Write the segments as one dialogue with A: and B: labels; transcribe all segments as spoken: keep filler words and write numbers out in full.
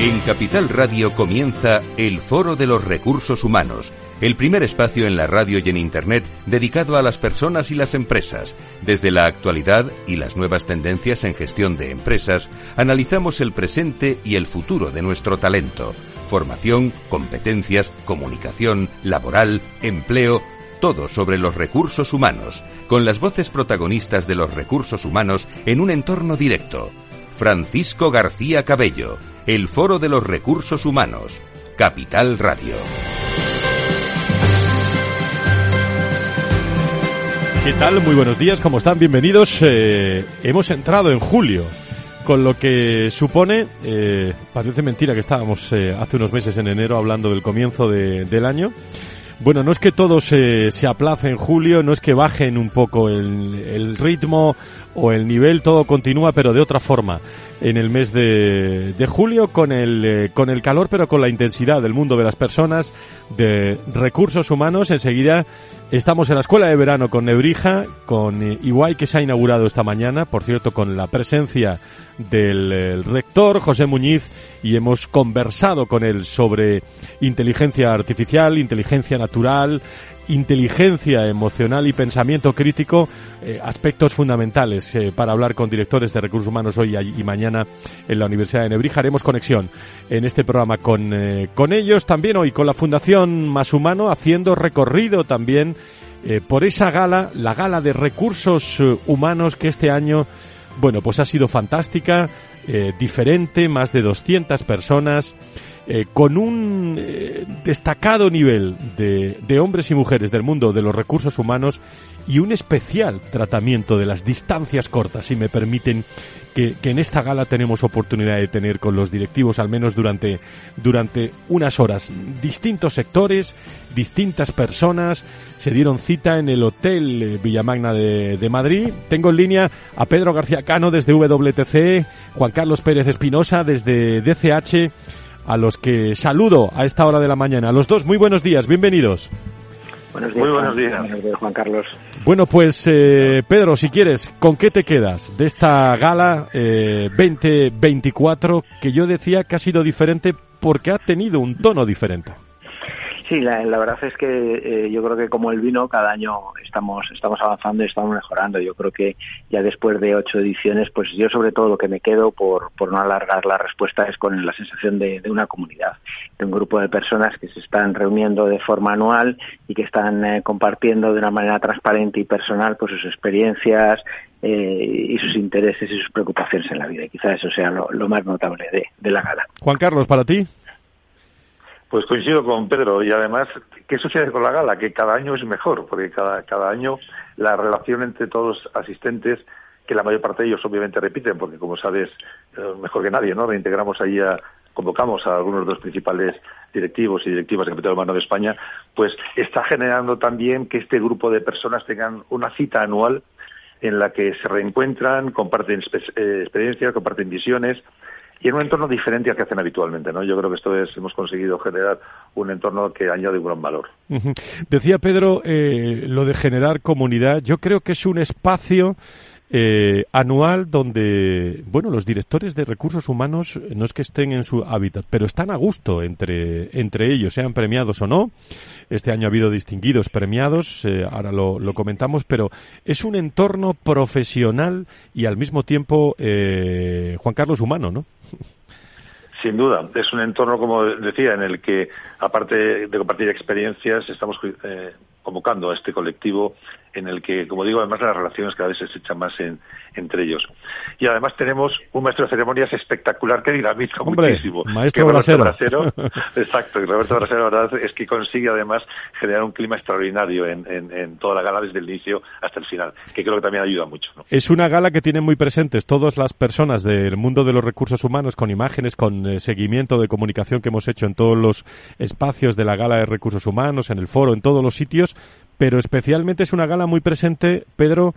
A: En Capital Radio comienza el Foro de los Recursos Humanos, el primer espacio en la radio y en Internet dedicado a las personas y las empresas. Desde la actualidad y las nuevas tendencias en gestión de empresas, analizamos el presente y el futuro de nuestro talento. Formación, competencias, comunicación, laboral, empleo, todo sobre los recursos humanos, con las voces protagonistas de los recursos humanos en un entorno directo. Francisco García Cabello, el Foro de los Recursos Humanos, Capital Radio.
B: ¿Qué tal? Muy buenos días, ¿cómo están? Bienvenidos. Eh, hemos entrado en julio, con lo que supone, eh, parece mentira que estábamos eh, hace unos meses en enero hablando del comienzo de, del año. Bueno, no es que todo se, se aplace en julio, no es que bajen un poco el, el ritmo o el nivel, todo continúa, pero de otra forma. En el mes de, de julio, con el, eh, con el calor, pero con la intensidad del mundo de las personas, de recursos humanos. Enseguida estamos en la Escuela de Verano con Nebrija, con eh, Iguay, que se ha inaugurado esta mañana, por cierto, con la presencia del el rector, José Muñiz, y hemos conversado con él sobre inteligencia artificial, inteligencia natural, inteligencia emocional y pensamiento crítico, eh, aspectos fundamentales eh, para hablar con directores de recursos humanos hoy y mañana en la Universidad de Nebrija. Haremos conexión en este programa con, eh, con ellos, también hoy con la Fundación Más Humano, haciendo recorrido también eh, por esa gala, la gala de recursos eh, humanos que este año, bueno, pues ha sido fantástica, eh, diferente, más de doscientas personas, eh, con un eh, destacado nivel de, de hombres y mujeres del mundo de los recursos humanos y un especial tratamiento de las distancias cortas, si me permiten, que, que en esta gala tenemos oportunidad de tener con los directivos, al menos durante, durante unas horas. Distintos sectores, distintas personas se dieron cita en el Hotel Villamagna de, de Madrid. Tengo en línea a Pedro García Cano desde W T C, Juan Carlos Pérez Espinosa desde D C H, a los que saludo a esta hora de la mañana. A los dos, muy buenos días, bienvenidos.
C: Buenos días, muy buenos días, Juan, Juan Carlos.
B: Bueno, pues eh, Pedro, si quieres, ¿con qué te quedas de esta gala eh, veinte veinticuatro que yo decía que ha sido diferente porque ha tenido un tono diferente?
C: Sí, la, la verdad es que eh, yo creo que como el vino, cada año estamos estamos avanzando y estamos mejorando. Yo creo que ya después de ocho ediciones, pues yo sobre todo lo que me quedo, por, por no alargar la respuesta, es con la sensación de, de una comunidad, de un grupo de personas que se están reuniendo de forma anual y que están eh, compartiendo de una manera transparente y personal pues sus experiencias eh, y sus intereses y sus preocupaciones en la vida. Y quizás eso sea lo, lo más notable de, de la gala.
B: Juan Carlos, ¿para ti?
D: Pues coincido con Pedro, y además, ¿qué sucede con la gala? Que cada año es mejor, porque cada, cada año la relación entre todos los asistentes, que la mayor parte de ellos obviamente repiten, porque como sabes, mejor que nadie, ¿no? Reintegramos ahí a, convocamos a algunos de los principales directivos y directivas de Capital Humano de España, pues está generando también que este grupo de personas tengan una cita anual en la que se reencuentran, comparten eh, experiencias, comparten visiones, y en un entorno diferente al que hacen habitualmente, ¿no? Yo creo que esto es, hemos conseguido generar un entorno que añade un gran valor.
B: Uh-huh. Decía Pedro, eh, lo de generar comunidad, yo creo que es un espacio eh, anual donde, bueno, los directores de recursos humanos no es que estén en su hábitat, pero están a gusto entre, entre ellos, sean premiados o no. Este año ha habido distinguidos premiados, eh, ahora lo, lo comentamos, pero es un entorno profesional y al mismo tiempo, eh, Juan Carlos, humano, ¿no?
D: Sin duda, es un entorno, como decía, en el que, aparte de compartir experiencias, estamos eh, convocando a este colectivo en el que, como digo, además las relaciones cada vez se echan más en, entre ellos. Y además tenemos un maestro de ceremonias espectacular que dinamiza
B: Hombre,
D: muchísimo.
B: Maestro Brasero.
D: Brasero. Exacto, y Roberto Brasero, la verdad es que consigue además generar un clima extraordinario en, en, en toda la gala, desde el inicio hasta el final, que creo que también ayuda mucho, ¿no?
B: Es una gala que tiene muy presentes todas las personas del mundo de los recursos humanos, con imágenes, con eh, seguimiento de comunicación que hemos hecho en todos los espacios de la gala de recursos humanos, en el foro, en todos los sitios, pero especialmente es una gala muy presente, Pedro,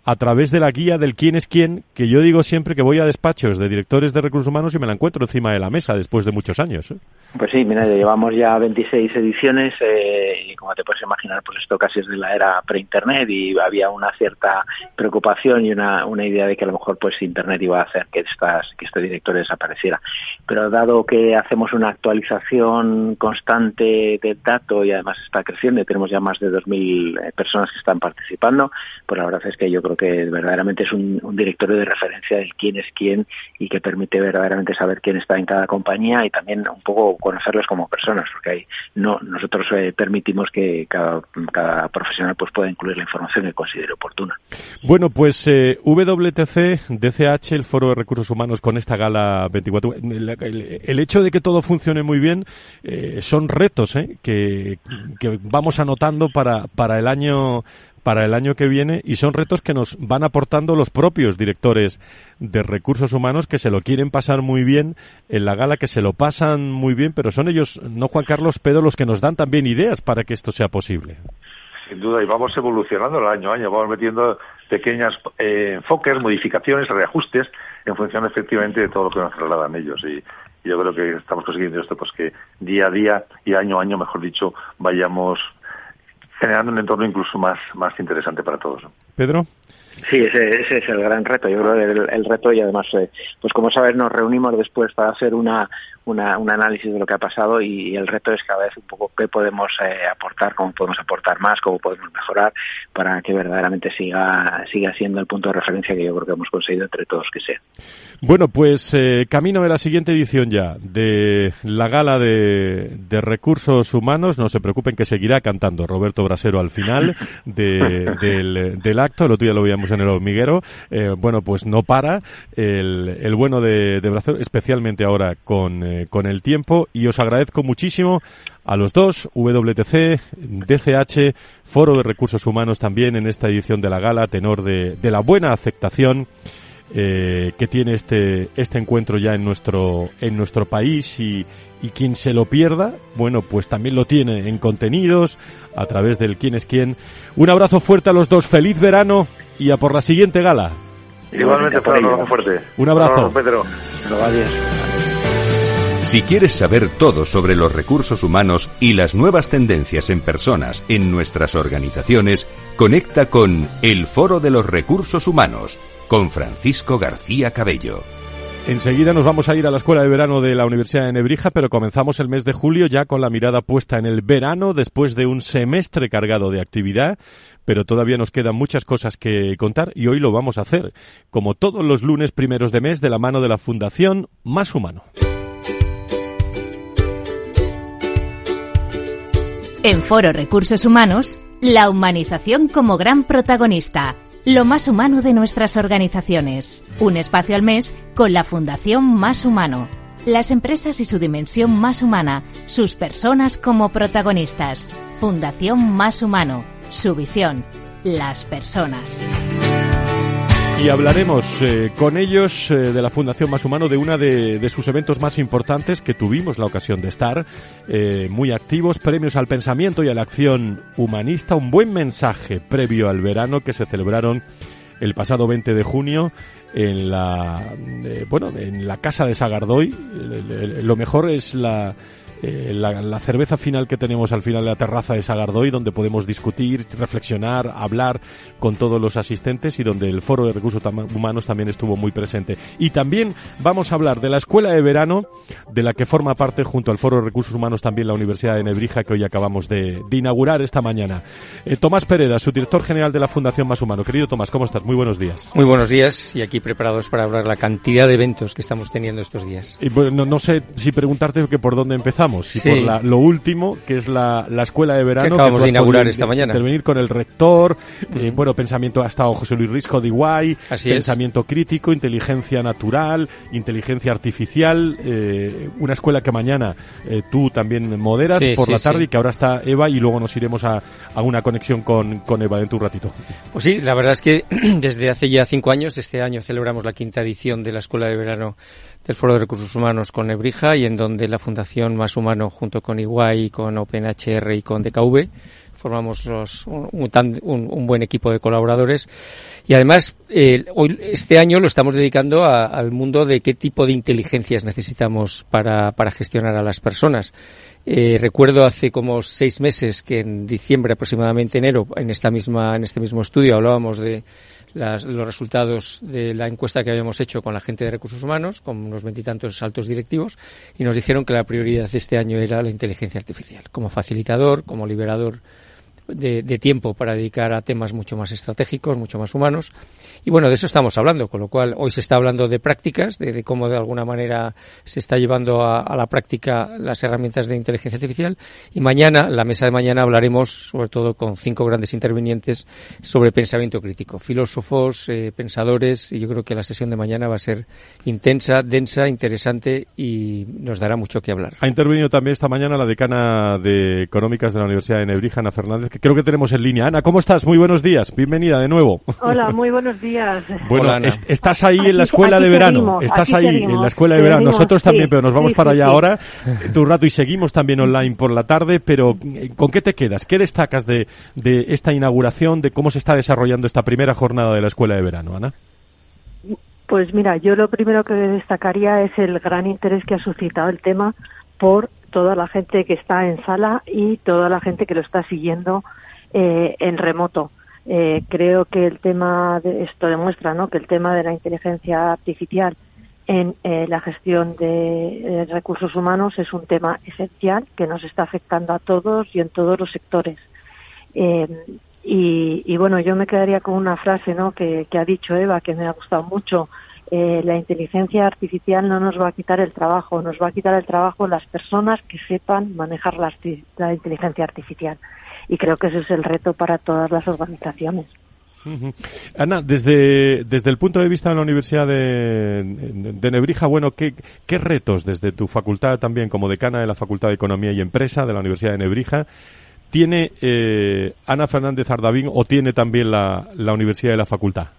B: a través de la guía del quién es quién, que yo digo siempre que voy a despachos de directores de recursos humanos y me la encuentro encima de la mesa después de muchos años, ¿eh?
C: Pues sí, mira, llevamos ya veintiséis ediciones eh, y como te puedes imaginar, pues esto casi es de la era pre-internet y había una cierta preocupación y una, una idea de que a lo mejor pues internet iba a hacer que estas que este director desapareciera. Pero dado que hacemos una actualización constante del dato y además está creciendo y tenemos ya más de dos mil personas que están participando, pues la verdad es que yo creo que verdaderamente es un, un directorio de referencia del quién es quién y que permite verdaderamente saber quién está en cada compañía y también un poco conocerlos como personas, porque ahí no nosotros eh, permitimos que cada, cada profesional pues pueda incluir la información que considere oportuna.
B: Bueno, pues eh, W T C, D C H, el Foro de Recursos Humanos con esta gala veinticuatro, el, el, el hecho de que todo funcione muy bien eh, son retos eh, que, que vamos anotando para, para el año para el año que viene y son retos que nos van aportando los propios directores de recursos humanos que se lo quieren pasar muy bien en la gala, que se lo pasan muy bien, pero son ellos, no Juan Carlos Pedro, los que nos dan también ideas para que esto sea posible.
D: Sin duda, y vamos evolucionando el año a año, vamos metiendo pequeños eh, enfoques, modificaciones, reajustes en función efectivamente de todo lo que nos trasladan ellos y yo creo que estamos consiguiendo esto, pues que día a día y año a año, mejor dicho, vayamos generando un entorno incluso más más interesante para todos, ¿no?
B: Pedro.
C: Sí, ese, ese es el gran reto. Yo creo que el, el reto y además, eh, pues como sabes, nos reunimos después para hacer una, una un análisis de lo que ha pasado y, y el reto es cada vez un poco qué podemos eh, aportar, cómo podemos aportar más, cómo podemos mejorar para que verdaderamente siga siga siendo el punto de referencia que yo creo que hemos conseguido entre todos que sea.
B: Bueno, pues eh, camino de la siguiente edición ya de la gala de, de recursos humanos. No se preocupen que seguirá cantando Roberto Brasero al final de, del, del acto. El otro día lo veíamos en el hormiguero. Eh, bueno, pues no para el, el bueno de, de Brasero, especialmente ahora con, eh, con el tiempo. Y os agradezco muchísimo a los dos, W T C, D C H, Foro de Recursos Humanos también en esta edición de la gala, tenor de, de la buena aceptación Eh, que tiene este este encuentro ya en nuestro en nuestro país y, y quien se lo pierda, bueno, pues también lo tiene en contenidos a través del quién es quién. Un abrazo fuerte a los dos, feliz verano y a por la siguiente gala.
D: Igualmente, Pedro, un abrazo fuerte.
B: Un abrazo.
D: Pedro.
A: Si quieres saber todo sobre los recursos humanos y las nuevas tendencias en personas en nuestras organizaciones, conecta con el Foro de los Recursos Humanos con Francisco García Cabello.
B: Enseguida nos vamos a ir a la escuela de verano de la Universidad de Nebrija, pero comenzamos el mes de julio ya con la mirada puesta en el verano después de un semestre cargado de actividad, pero todavía nos quedan muchas cosas que contar y hoy lo vamos a hacer, como todos los lunes primeros de mes, de la mano de la Fundación Más Humano.
E: En Foro Recursos Humanos, la humanización como gran protagonista. Lo más humano de nuestras organizaciones. Un espacio al mes con la Fundación Más Humano. Las empresas y su dimensión más humana, sus personas como protagonistas. Fundación Más Humano. Su visión. Las personas.
B: Y hablaremos eh, con ellos eh, de la Fundación Más Humano de una de, de sus eventos más importantes que tuvimos la ocasión de estar, eh, muy activos, premios al pensamiento y a la acción humanista, un buen mensaje previo al verano que se celebraron el pasado veinte de junio en la eh, bueno en la Casa de Sagardoy. Lo mejor es la Eh, la, la cerveza final que tenemos al final de la terraza de Sagardoy, donde podemos discutir, reflexionar, hablar con todos los asistentes y donde el Foro de Recursos Humanos también estuvo muy presente. Y también vamos a hablar de la Escuela de Verano, de la que forma parte junto al Foro de Recursos Humanos también la Universidad de Nebrija, que hoy acabamos de, de inaugurar esta mañana. Eh, Tomás Pereda, su director general de la Fundación Más Humano. Querido Tomás, ¿cómo estás? Muy buenos días.
F: Muy buenos días y aquí preparados para hablar la cantidad de eventos que estamos teniendo estos días.
B: Y bueno, no, no sé si preguntarte que por dónde empezamos. Si sí. por la, lo último, que es la, la escuela de verano.
F: Que acabamos
B: que
F: de inaugurar esta mañana.
B: Intervenir con el rector, mm. eh, bueno, pensamiento, ha estado José Luis Risco de Iguay,
F: Así
B: pensamiento
F: es.
B: crítico, inteligencia natural, inteligencia artificial, eh, una escuela que mañana eh, tú también moderas
F: sí,
B: por
F: sí,
B: la tarde
F: sí.
B: y que ahora está Eva y luego nos iremos a, a una conexión con, con Eva dentro de un ratito.
F: Pues sí, la verdad es que desde hace ya cinco años, este año celebramos la quinta edición de la escuela de verano del Foro de Recursos Humanos con Nebrija y en donde la Fundación Más Humano junto con Iguay, con OpenHR y con D K V formamos los, un, un, un buen equipo de colaboradores y además eh, hoy este año lo estamos dedicando a, al mundo de qué tipo de inteligencias necesitamos para, para gestionar a las personas. Eh, recuerdo hace como seis meses que en diciembre aproximadamente enero en esta misma en este mismo estudio hablábamos de las, los resultados de la encuesta que habíamos hecho con la gente de recursos humanos, con unos veintitantos altos directivos, y nos dijeron que la prioridad de este año era la inteligencia artificial, como facilitador, como liberador de, de tiempo para dedicar a temas mucho más estratégicos, mucho más humanos. Y bueno, de eso estamos hablando, con lo cual hoy se está hablando de prácticas, de, de cómo de alguna manera se está llevando a, a la práctica las herramientas de inteligencia artificial. Y mañana, en la mesa de mañana, hablaremos sobre todo con cinco grandes intervinientes sobre pensamiento crítico, filósofos, eh, pensadores, y yo creo que la sesión de mañana va a ser intensa, densa, interesante y nos dará mucho que hablar.
B: Ha intervenido también esta mañana la decana de Económicas de la Universidad de Nebrija, Ana Fernández, que creo que tenemos en línea. Ana, ¿cómo estás? Muy buenos días. Bienvenida de nuevo.
G: Hola, muy buenos días.
B: Bueno,
F: Hola, Ana.
B: est- estás ahí
G: Aquí-
B: en la escuela
G: aquí
B: de verano.
G: seguimos,
B: estás
G: aquí
B: ahí
G: seguimos.
B: en la escuela de verano.
G: Seguimos,
B: Nosotros también,
G: sí,
B: pero nos vamos
G: sí,
B: para
G: sí,
B: allá
G: sí.
B: ahora de un rato y seguimos también online por la tarde. Pero ¿con qué te quedas? ¿Qué destacas de, de esta inauguración, de cómo se está desarrollando esta primera jornada de la escuela de verano, Ana?
G: Pues mira, yo lo primero que destacaría es el gran interés que ha suscitado el tema por toda la gente que está en sala y toda la gente que lo está siguiendo eh, en remoto. Eh, creo que el tema de esto demuestra, ¿no?, que el tema de la inteligencia artificial en eh, la gestión de eh, recursos humanos es un tema esencial que nos está afectando a todos y en todos los sectores. Eh, y, y bueno, yo me quedaría con una frase, ¿no?, que, que ha dicho Eva, que me ha gustado mucho. Eh, la inteligencia artificial no nos va a quitar el trabajo, nos va a quitar el trabajo las personas que sepan manejar la, arti- la inteligencia artificial. Y creo que ese es el reto para todas las organizaciones.
B: Uh-huh. Ana, desde, desde el punto de vista de la Universidad de, de, de Nebrija, bueno, ¿qué, ¿qué retos desde tu facultad también como decana de la Facultad de Economía y Empresa de la Universidad de Nebrija tiene eh, Ana Fernández Ardavín o tiene también la, la Universidad de la Facultad?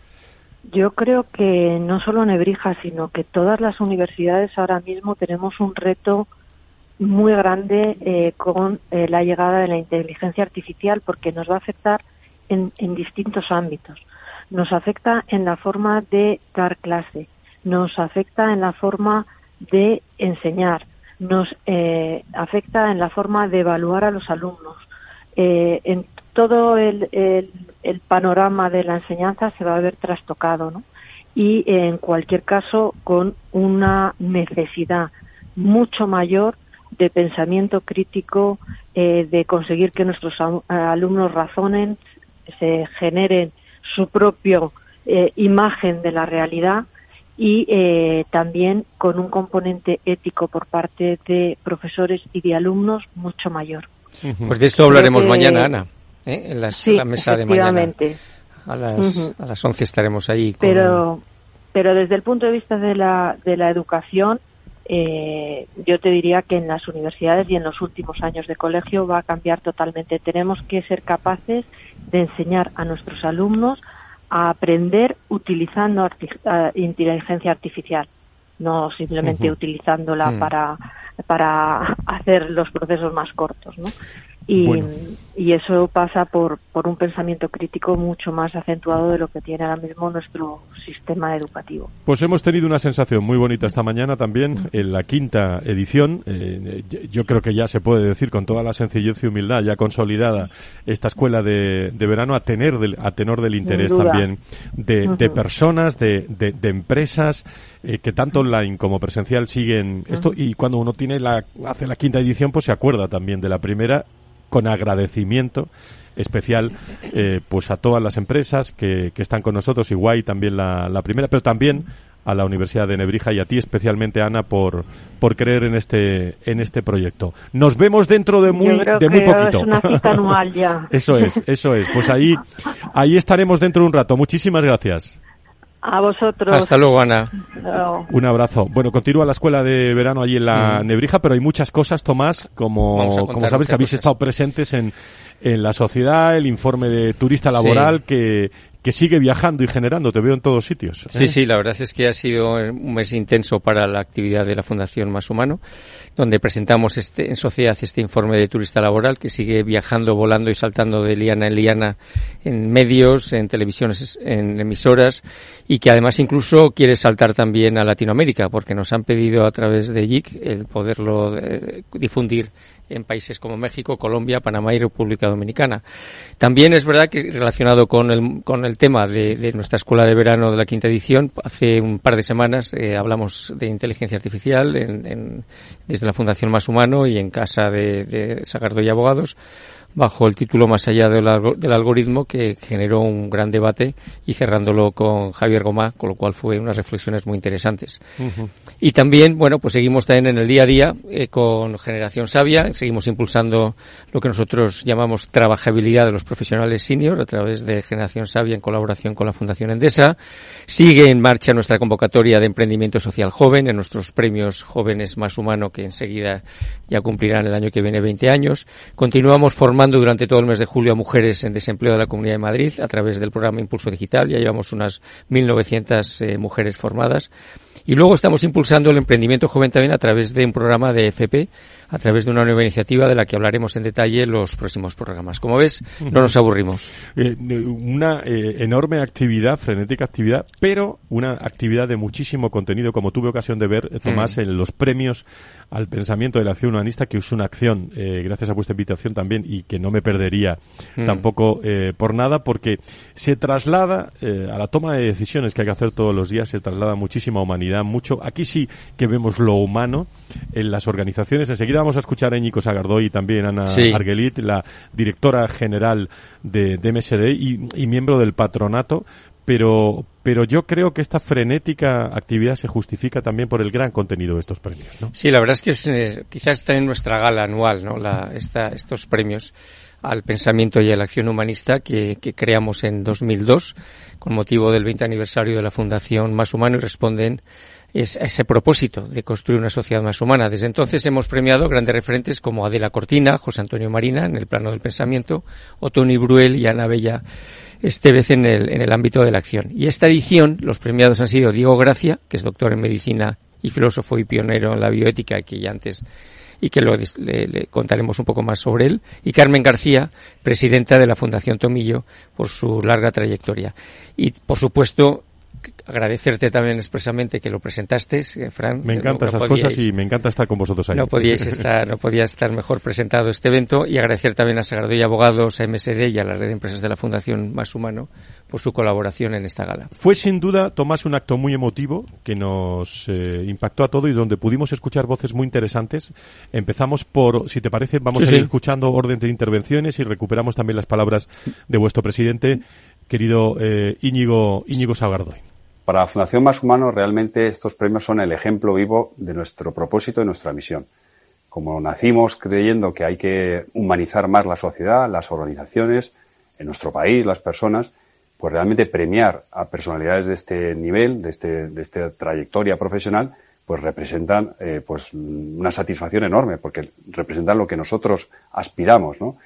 G: Yo creo que no solo Nebrija, sino que todas las universidades ahora mismo tenemos un reto muy grande eh, con eh, la llegada de la inteligencia artificial, porque nos va a afectar en, en distintos ámbitos. Nos afecta en la forma de dar clase, nos afecta en la forma de enseñar, nos eh, afecta en la forma de evaluar a los alumnos. Eh, en todo el, el, el panorama de la enseñanza se va a ver trastocado, ¿no? Y eh, en cualquier caso con una necesidad mucho mayor de pensamiento crítico, eh, de conseguir que nuestros a, a, alumnos razonen, se generen su propia eh, imagen de la realidad y eh, también con un componente ético por parte de profesores y de alumnos mucho mayor.
F: Pues de esto hablaremos
G: que...
F: mañana, Ana, ¿eh? en las,
G: sí,
F: la mesa de mañana. A las,
G: uh-huh.
F: a las once estaremos ahí. Con...
G: Pero, pero desde el punto de vista de la, de la educación, eh, yo te diría que en las universidades y en los últimos años de colegio va a cambiar totalmente. Tenemos que ser capaces de enseñar a nuestros alumnos a aprender utilizando arti- uh, inteligencia artificial, no simplemente uh-huh. utilizándola uh-huh. para para hacer los procesos más cortos, ¿no? Y, bueno. y eso pasa por, por un pensamiento crítico mucho más acentuado de lo que tiene ahora mismo nuestro sistema educativo.
B: Pues hemos tenido una sensación muy bonita esta mañana también en la quinta edición. Eh, yo creo que ya se puede decir con toda la sencillez y humildad ya consolidada esta escuela de, de verano a, tener del, a tenor del interés también de, uh-huh. de personas, de, de, de empresas eh, que tanto online como presencial siguen uh-huh. esto, y cuando uno tiene la hace la quinta edición pues se acuerda también de la primera con agradecimiento especial eh, pues a todas las empresas que, que están con nosotros, igual también la, la primera, pero también a la Universidad de Nebrija y a ti especialmente, Ana, por por creer en este en este proyecto. Nos vemos dentro de muy
G: Yo creo
B: de muy
G: que
B: poquito.
G: Es una cita anual ya.
B: Eso es, eso es. Pues ahí ahí estaremos dentro de un rato. Muchísimas gracias.
G: A vosotros.
F: Hasta luego, Ana.
G: No.
B: Un abrazo. Bueno, continúa la escuela de verano allí en la mm. Nebrija, pero hay muchas cosas, Tomás, como, como sabes que habéis
F: cosas.
B: estado presentes en, en la sociedad, el informe de turista laboral, sí. que, que sigue viajando y generando, te veo en todos sitios. ¿eh?
F: Sí, sí, la verdad es que ha sido un mes intenso para la actividad de la Fundación Más Humano, donde presentamos este, en sociedad este informe de turista laboral que sigue viajando, volando y saltando de liana en liana en medios, en televisiones, en emisoras, y que además incluso quiere saltar también a Latinoamérica, porque nos han pedido a través de Y I C el poderlo eh, difundir en países como México, Colombia, Panamá y República Dominicana. También es verdad que relacionado con el, con el tema de, de nuestra escuela de verano de la quinta edición, hace un par de semanas eh, hablamos de inteligencia artificial en, en, desde la Fundación Más Humano y en casa de, de Sagardoy Abogados, bajo el título Más allá del, del algoritmo, que generó un gran debate, y cerrándolo con Javier Gomá, con lo cual fue unas reflexiones muy interesantes. Uh-huh. Y también, bueno, pues seguimos también en el día a día eh, con Generación Sabia, seguimos impulsando lo que nosotros llamamos trabajabilidad de los profesionales senior a través de Generación Sabia en colaboración con la Fundación Endesa. Sigue en marcha nuestra convocatoria de emprendimiento social joven en nuestros premios Jóvenes Más Humano, que enseguida ya cumplirán el año que viene veinte años. Continuamos formando durante todo el mes de julio a mujeres en desempleo de la Comunidad de Madrid a través del programa Impulso Digital. Ya llevamos unas mil novecientas eh, mujeres formadas. Y luego estamos impulsando el emprendimiento joven también a través de un programa de F P, a través de una nueva iniciativa de la que hablaremos en detalle en los próximos programas. Como ves, no nos aburrimos.
B: Eh, una eh, enorme actividad, frenética actividad, pero una actividad de muchísimo contenido, como tuve ocasión de ver, Tomás, mm. en los premios al pensamiento de la acción humanista, que es una acción, eh, gracias a vuestra invitación también, y que no me perdería mm. tampoco eh, por nada, porque se traslada eh, a la toma de decisiones que hay que hacer todos los días, se traslada muchísima humanidad, mucho. Aquí sí que vemos lo humano en las organizaciones. Enseguida vamos a escuchar a Íñigo Sagardoy y también a Ana sí. Arguelit, la directora general de, de M S D y, y miembro del patronato, pero pero yo creo que esta frenética actividad se justifica también por el gran contenido de estos premios, ¿no?
F: Sí, la verdad es que es, eh, quizás está en nuestra gala anual, ¿no? La, esta, estos premios al pensamiento y a la acción humanista que, que creamos en dos mil dos con motivo del veinte aniversario de la Fundación Más Humano, y responden es ese propósito de construir una sociedad más humana. Desde entonces hemos premiado grandes referentes como Adela Cortina, José Antonio Marina en el plano del pensamiento, o Tony Bruel y Ana Bella Estevez en el, en el ámbito de la acción. Y esta edición, los premiados han sido Diego Gracia, que es doctor en medicina y filósofo y pionero en la bioética, que ya antes y que lo, le, le contaremos un poco más sobre él, y Carmen García, presidenta de la Fundación Tomillo, por su larga trayectoria. Y, por supuesto, agradecerte también expresamente que lo presentaste, Fran.
B: Me encantan no, no esas podíais, cosas y me encanta estar con vosotros ahí.
F: No podíais estar, no podía estar mejor presentado este evento, y agradecer también a Sagardoy Abogados, a M S D y a la red de empresas de la Fundación Más Humano por su colaboración en esta gala.
B: Fue sin duda, Tomás, un acto muy emotivo que nos eh, impactó a todos y donde pudimos escuchar voces muy interesantes. Empezamos por, si te parece, vamos sí, a ir sí. escuchando orden de intervenciones y recuperamos también las palabras de vuestro presidente, querido eh, Íñigo, Íñigo Sagardoy.
H: Para la Fundación Más Humano, realmente estos premios son el ejemplo vivo de nuestro propósito y nuestra misión. Como nacimos creyendo que hay que humanizar más la sociedad, las organizaciones, en nuestro país, las personas, pues realmente premiar a personalidades de este nivel, de este, de esta trayectoria profesional, pues representan eh, pues una satisfacción enorme, porque representan lo que nosotros aspiramos, ¿no?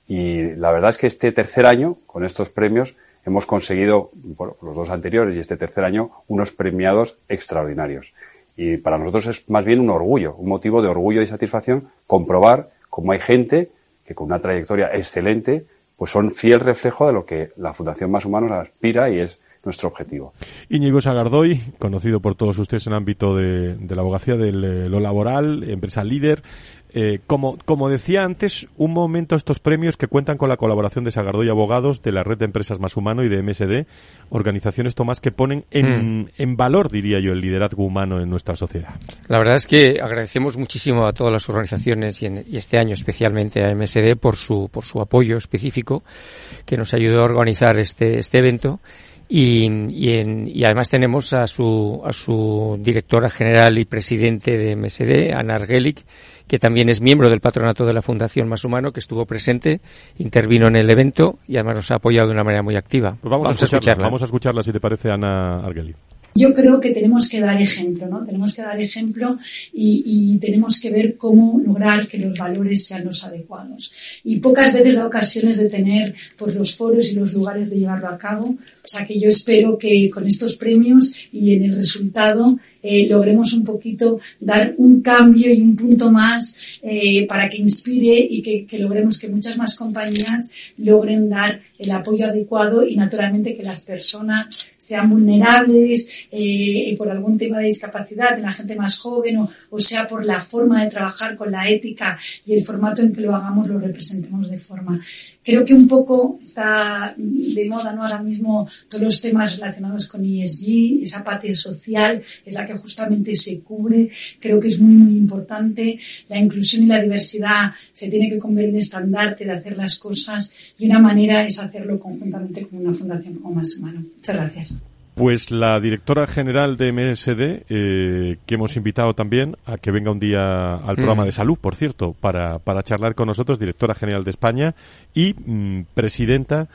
H: Y la verdad es que este tercer año, con estos premios, hemos conseguido, bueno, los dos anteriores y este tercer año, unos premiados extraordinarios. Y para nosotros es más bien un orgullo, un motivo de orgullo y satisfacción comprobar cómo hay gente que con una trayectoria excelente pues son fiel reflejo de lo que la Fundación Más Humanos aspira y es nuestro objetivo.
B: Íñigo Sagardoy, conocido por todos ustedes en el ámbito de, de la abogacía, de lo laboral, empresa líder. Eh, como, como decía antes, un momento estos premios que cuentan con la colaboración de Sagardoy Abogados, de la red de empresas Más Humano y de M S D, organizaciones, Tomás, que ponen en, mm. en valor, diría yo, el liderazgo humano en nuestra sociedad.
F: La verdad es que agradecemos muchísimo a todas las organizaciones y, en, y este año especialmente a M S D por su, por su apoyo específico que nos ayudó a organizar este, este evento. Y, y, en, y además tenemos a su, a su directora general y presidente de M S D, Ana Arguelit, que también es miembro del patronato de la Fundación Más Humano, que estuvo presente, intervino en el evento y además nos ha apoyado de una manera muy activa.
B: Pues vamos, vamos a, escucharla, a escucharla. Vamos a escucharla, si te parece, Ana Arguelit.
I: Yo creo que tenemos que dar ejemplo, ¿no? Tenemos que dar ejemplo y, y tenemos que ver cómo lograr que los valores sean los adecuados. Y pocas veces da ocasiones de tener pues los foros y los lugares de llevarlo a cabo. O sea que yo espero que con estos premios y en el resultado eh, logremos un poquito dar un cambio y un punto más eh, para que inspire y que, que logremos que muchas más compañías logren dar el apoyo adecuado y naturalmente que las personas sean vulnerables eh, por algún tema de discapacidad en la gente más joven o, o sea por la forma de trabajar con la ética y el formato en que lo hagamos lo representemos de forma. Creo que un poco está de moda, ¿no? Ahora mismo todos los temas relacionados con E S G, esa parte social es la que justamente se cubre. Creo que es muy, muy importante. La inclusión y la diversidad se tiene que convertir en estandarte de hacer las cosas y una manera es hacerlo conjuntamente con una fundación como Más Humano. Muchas gracias.
B: Pues la directora general de M S D, eh, que hemos invitado también a que venga un día al programa mm. de salud, por cierto, para, para charlar con nosotros, directora general de España y mm, presidenta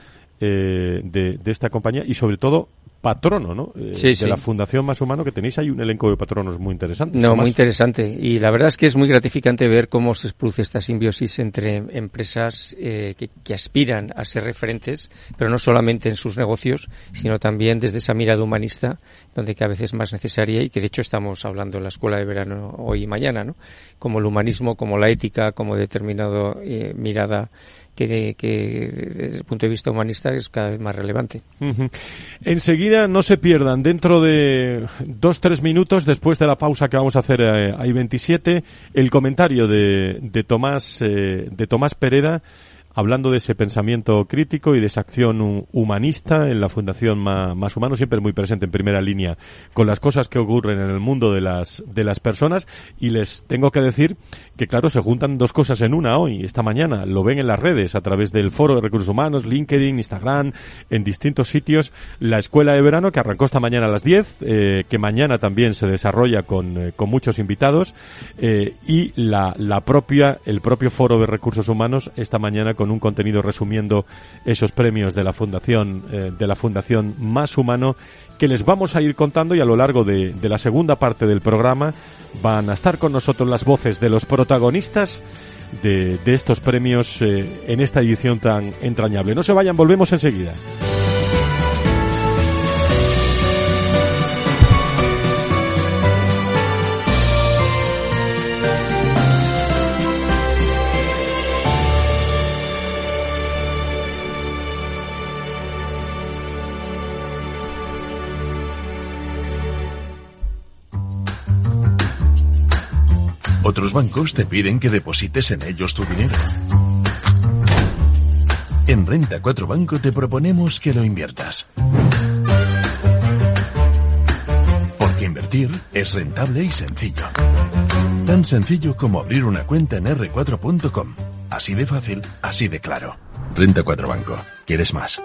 B: eh, de, de esta compañía y sobre todo patrono, ¿no? Eh,
F: sí,
B: de
F: sí.
B: la Fundación Más Humano, que tenéis ahí un elenco de patronos muy interesante.
F: No, muy interesante. Y la verdad es que es muy gratificante ver cómo se produce esta simbiosis entre empresas eh, que, que aspiran a ser referentes, pero no solamente en sus negocios, sino también desde esa mirada humanista, donde cada vez es más necesaria y que de hecho estamos hablando en la escuela de verano hoy y mañana, ¿no? Como el humanismo, como la ética, como determinado eh, mirada que, que desde el punto de vista humanista es cada vez más relevante.
B: Uh-huh. Enseguida, no se pierdan, dentro de dos, tres minutos, después de la pausa que vamos a hacer eh, a I veintisiete, el comentario de, de Tomás, eh, de Tomás Pereda, hablando de ese pensamiento crítico y de esa acción humanista en la Fundación Más Humano, siempre muy presente en primera línea con las cosas que ocurren en el mundo de las de las personas. Y les tengo que decir que, claro, se juntan dos cosas en una hoy, esta mañana. Lo ven en las redes, a través del Foro de Recursos Humanos, LinkedIn, Instagram, en distintos sitios. La Escuela de Verano, que arrancó esta mañana a las diez, eh, que mañana también se desarrolla con, eh, con muchos invitados, eh, y la, la propia, el propio Foro de Recursos Humanos esta mañana con un contenido resumiendo esos premios de la Fundación eh, de la Fundación Más Humano, que les vamos a ir contando, y a lo largo de, de la segunda parte del programa van a estar con nosotros las voces de los protagonistas de, de estos premios eh, en esta edición tan entrañable. No se vayan, volvemos enseguida.
J: Otros bancos te piden que deposites en ellos tu dinero. En Renta cuatro Banco te proponemos que lo inviertas. Porque invertir es rentable y sencillo. Tan sencillo como abrir una cuenta en erre cuatro punto com. Así de fácil, así de claro. Renta cuatro Banco. ¿Quieres más?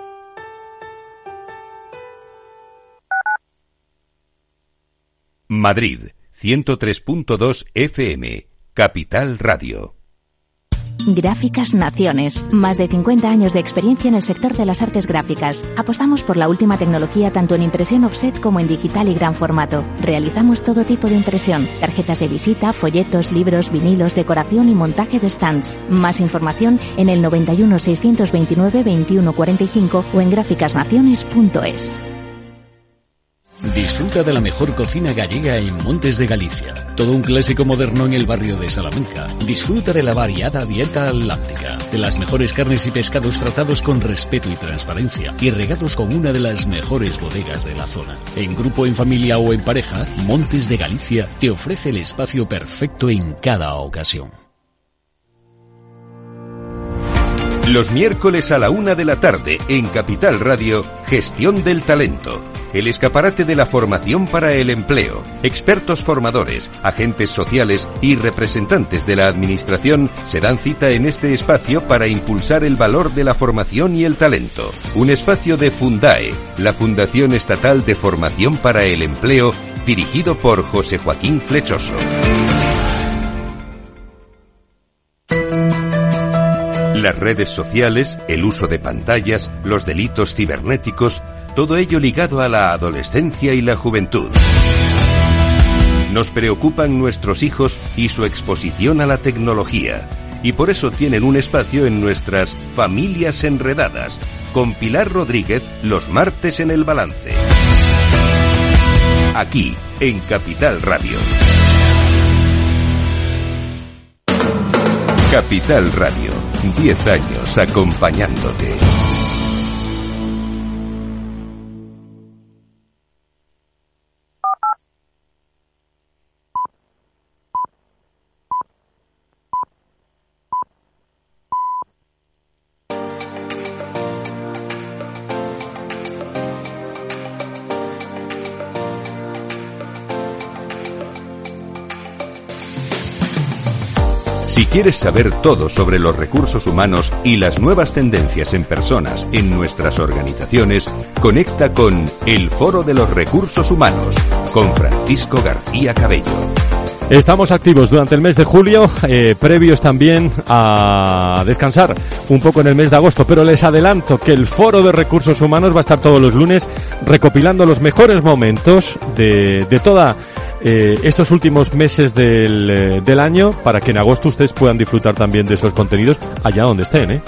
A: Madrid, ciento tres punto dos F M, Capital Radio.
E: Gráficas Naciones. Más de cincuenta años de experiencia en el sector de las artes gráficas. Apostamos por la última tecnología tanto en impresión offset como en digital y gran formato. Realizamos todo tipo de impresión. Tarjetas de visita, folletos, libros, vinilos, decoración y montaje de stands. Más información en el noventa y uno, seiscientos veintinueve, veintiuno cuarenta y cinco o en gráficas naciones punto es.
K: Disfruta de la mejor cocina gallega en Montes de Galicia. Todo un clásico moderno en el barrio de Salamanca. Disfruta de la variada dieta atlántica, de las mejores carnes y pescados tratados con respeto y transparencia y regados con una de las mejores bodegas de la zona. En grupo, en familia o en pareja, Montes de Galicia te ofrece el espacio perfecto en cada ocasión.
A: Los miércoles a la una de la tarde en Capital Radio, Gestión del Talento. El escaparate de la formación para el empleo. Expertos formadores, agentes sociales y representantes de la administración se dan cita en este espacio para impulsar el valor de la formación y el talento. Un espacio de Fundae, la Fundación Estatal de Formación para el Empleo, dirigido por José Joaquín Flechoso. Las redes sociales, el uso de pantallas, los delitos cibernéticos, Todo ello ligado a la adolescencia y la juventud. Nos preocupan nuestros hijos y su exposición a la tecnología. Y por eso tienen un espacio en nuestras Familias Enredadas, con Pilar Rodríguez los martes en El Balance. Aquí, en Capital Radio. Capital Radio, diez años acompañándote. Si quieres saber todo sobre los recursos humanos y las nuevas tendencias en personas en nuestras organizaciones, conecta con El Foro de los Recursos Humanos, con Francisco García Cabello.
B: Estamos activos durante el mes de julio, eh, previos también a descansar un poco en el mes de agosto, pero les adelanto que el Foro de Recursos Humanos va a estar todos los lunes recopilando los mejores momentos de, de toda Eh, estos últimos meses del, eh, del año, para que en agosto ustedes puedan disfrutar también de esos contenidos allá donde estén, ¿eh?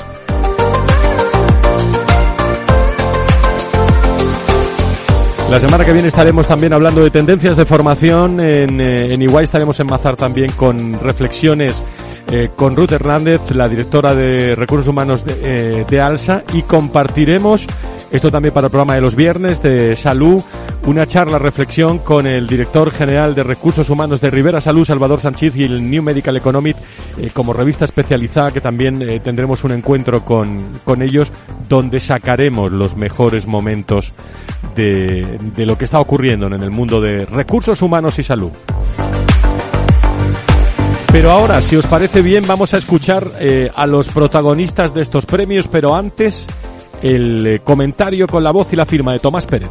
B: La semana que viene estaremos también hablando de tendencias de formación. En, eh, en Iguay estaremos en Mazar también con reflexiones eh, con Ruth Hernández, la directora de Recursos Humanos de, eh, de ALSA, y compartiremos, esto también para el programa de los viernes, de Salud, una charla, reflexión con el director general de Recursos Humanos de Rivera Salud, Salvador Sánchez, y el New Medical Economic, eh, como revista especializada, que también eh, tendremos un encuentro con, con ellos, donde sacaremos los mejores momentos de, de lo que está ocurriendo en el mundo de recursos humanos y salud. Pero ahora, si os parece bien, vamos a escuchar eh, a los protagonistas de estos premios, pero antes el eh, comentario con la voz y la firma de Tomás Pereda.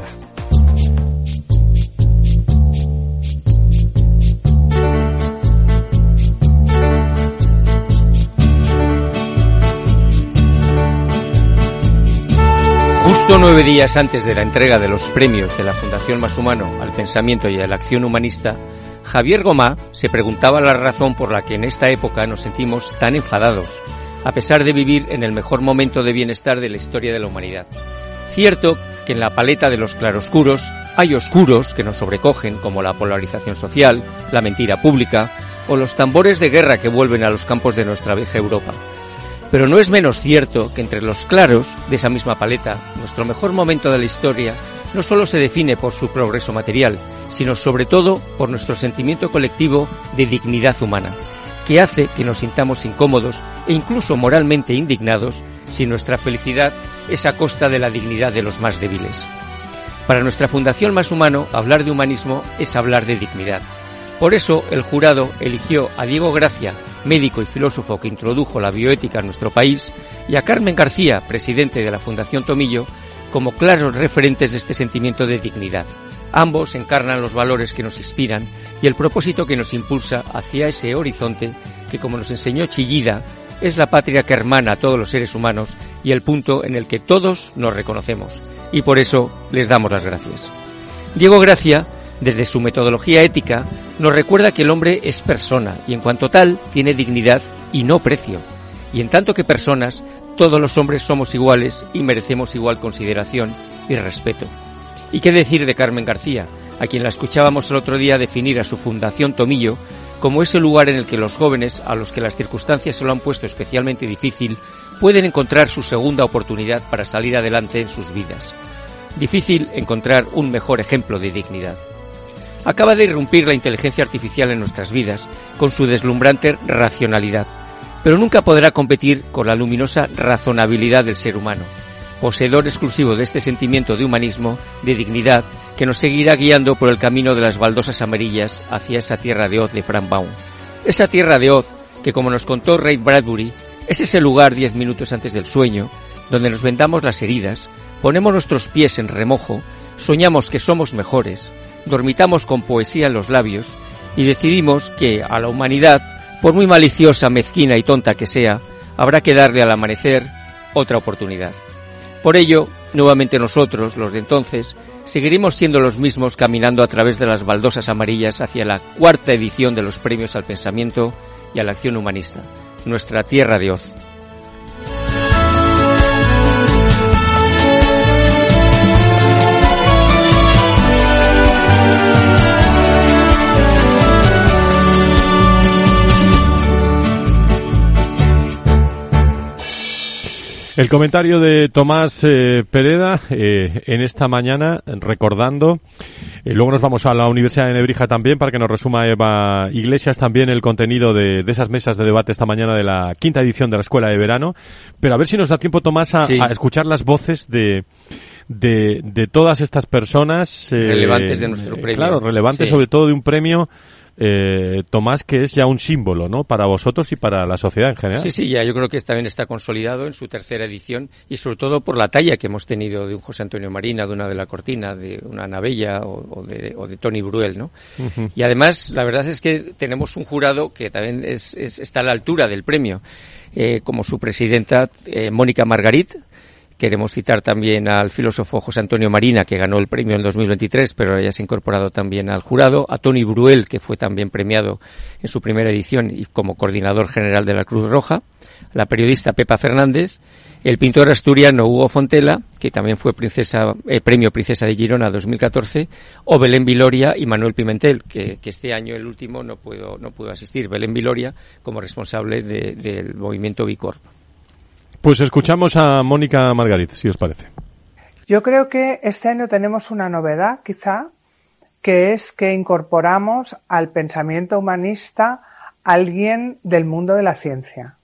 F: Justo nueve días antes de la entrega de los premios de la Fundación Más Humano al Pensamiento y a la Acción Humanista, Javier Gomá se preguntaba la razón por la que en esta época nos sentimos tan enfadados, a pesar de vivir en el mejor momento de bienestar de la historia de la humanidad. Cierto que en la paleta de los claroscuros hay oscuros que nos sobrecogen, como la polarización social, la mentira pública o los tambores de guerra que vuelven a los campos de nuestra vieja Europa. Pero no es menos cierto que entre los claros de esa misma paleta, nuestro mejor momento de la historia no solo se define por su progreso material, sino sobre todo por nuestro sentimiento colectivo de dignidad humana, que hace que nos sintamos incómodos e incluso moralmente indignados si nuestra felicidad es a costa de la dignidad de los más débiles. Para nuestra Fundación Más Humano, hablar de humanismo es hablar de dignidad. Por eso, el jurado eligió a Diego Gracia, médico y filósofo que introdujo la bioética en nuestro país, y a Carmen García, presidente de la Fundación Tomillo, como claros referentes de este sentimiento de dignidad. Ambos encarnan los valores que nos inspiran y el propósito que nos impulsa hacia ese horizonte que, como nos enseñó Chillida, es la patria que hermana a todos los seres humanos y el punto en el que todos nos reconocemos. Y por eso les damos las gracias. Diego Gracia, desde su metodología ética, nos recuerda que el hombre es persona y en cuanto tal tiene dignidad y no precio. Y en tanto que personas, todos los hombres somos iguales y merecemos igual consideración y respeto. ¿Y qué decir de Carmen García, a quien la escuchábamos el otro día definir a su Fundación Tomillo como ese lugar en el que los jóvenes, a los que las circunstancias se lo han puesto especialmente difícil, pueden encontrar su segunda oportunidad para salir adelante en sus vidas? Difícil encontrar un mejor ejemplo de dignidad. Acaba de irrumpir la inteligencia artificial en nuestras vidas con su deslumbrante racionalidad, pero nunca podrá competir con la luminosa razonabilidad del ser humano, poseedor exclusivo de este sentimiento de humanismo, de dignidad, que nos seguirá guiando por el camino de las baldosas amarillas hacia esa tierra de Oz de Frank Baum. Esa tierra de Oz que, como nos contó Ray Bradbury, es ese lugar diez minutos antes del sueño, donde nos vendamos las heridas, ponemos nuestros pies en remojo, soñamos que somos mejores, dormitamos con poesía en los labios y decidimos que a la humanidad, por muy maliciosa, mezquina y tonta que sea, habrá que darle al amanecer otra oportunidad. Por ello, nuevamente nosotros, los de entonces, seguiremos siendo los mismos caminando a través de las baldosas amarillas hacia la cuarta edición de los Premios al Pensamiento y a la Acción Humanista, nuestra tierra de Oz.
B: El comentario de Tomás eh, Pereda eh, en esta mañana, recordando, eh, luego nos vamos a la Universidad de Nebrija también para que nos resuma Eva Iglesias también el contenido de, de esas mesas de debate esta mañana de la quinta edición de la Escuela de Verano, pero a ver si nos da tiempo, Tomás, a, sí. a escuchar las voces de... De, de todas estas personas eh,
F: relevantes de nuestro premio.
B: Claro, relevantes sí. sobre todo de un premio, eh, Tomás, que es ya un símbolo, ¿no? Para vosotros y para la sociedad en general.
F: Sí, sí, ya yo creo que también está consolidado en su tercera edición y sobre todo por la talla que hemos tenido de un José Antonio Marina, de una de la Cortina, de una Ana Bella o, o, de, o de Tony Bruel, ¿no? Uh-huh. Y además, la verdad es que tenemos un jurado que también es, es está a la altura del premio, eh, como su presidenta, eh, Mónica Margarit. Queremos citar también al filósofo José Antonio Marina, que ganó el premio en dos mil veintitrés, pero ahora ya se ha incorporado también al jurado, a Tony Bruel, que fue también premiado en su primera edición y como coordinador general de la Cruz Roja, la periodista Pepa Fernández, el pintor asturiano Hugo Fontela, que también fue princesa, eh, premio Princesa de Girona dos mil catorce, o Belén Viloria y Manuel Pimentel, que, que este año el último no pudo, no pudo asistir. Belén Viloria como responsable de, del movimiento Bicorp.
B: Pues escuchamos a Mónica Margarit, si os parece.
L: Yo creo que este año tenemos una novedad, quizá, que es que incorporamos al pensamiento humanista a alguien del mundo de la ciencia.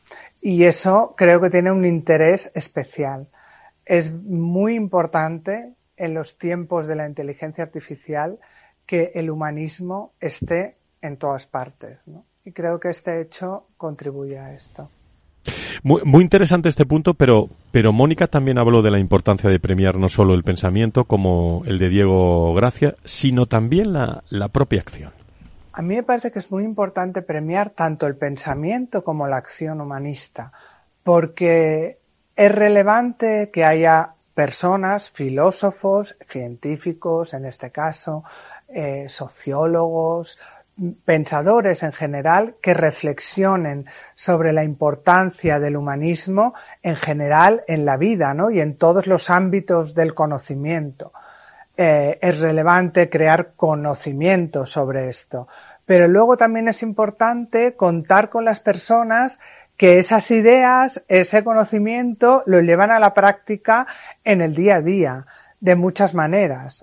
L: Y eso creo que tiene un interés especial. Es muy importante en los tiempos de la inteligencia artificial que el humanismo esté en todas partes, ¿no? Y creo que este hecho contribuye a esto.
B: Muy, muy interesante este punto, pero, pero Mónica también habló de la importancia de premiar no solo el pensamiento, como el de Diego Gracia, sino también la, la propia acción.
L: A mí me parece que es muy importante premiar tanto el pensamiento como la acción humanista, porque es relevante que haya personas, filósofos, científicos, en este caso, eh, sociólogos, pensadores en general que reflexionen sobre la importancia del humanismo en general en la vida, ¿no? Y en todos los ámbitos del conocimiento. Eh, es relevante crear conocimiento sobre esto. Pero luego también es importante contar con las personas que esas ideas, ese conocimiento, lo llevan a la práctica en el día a día, de muchas maneras.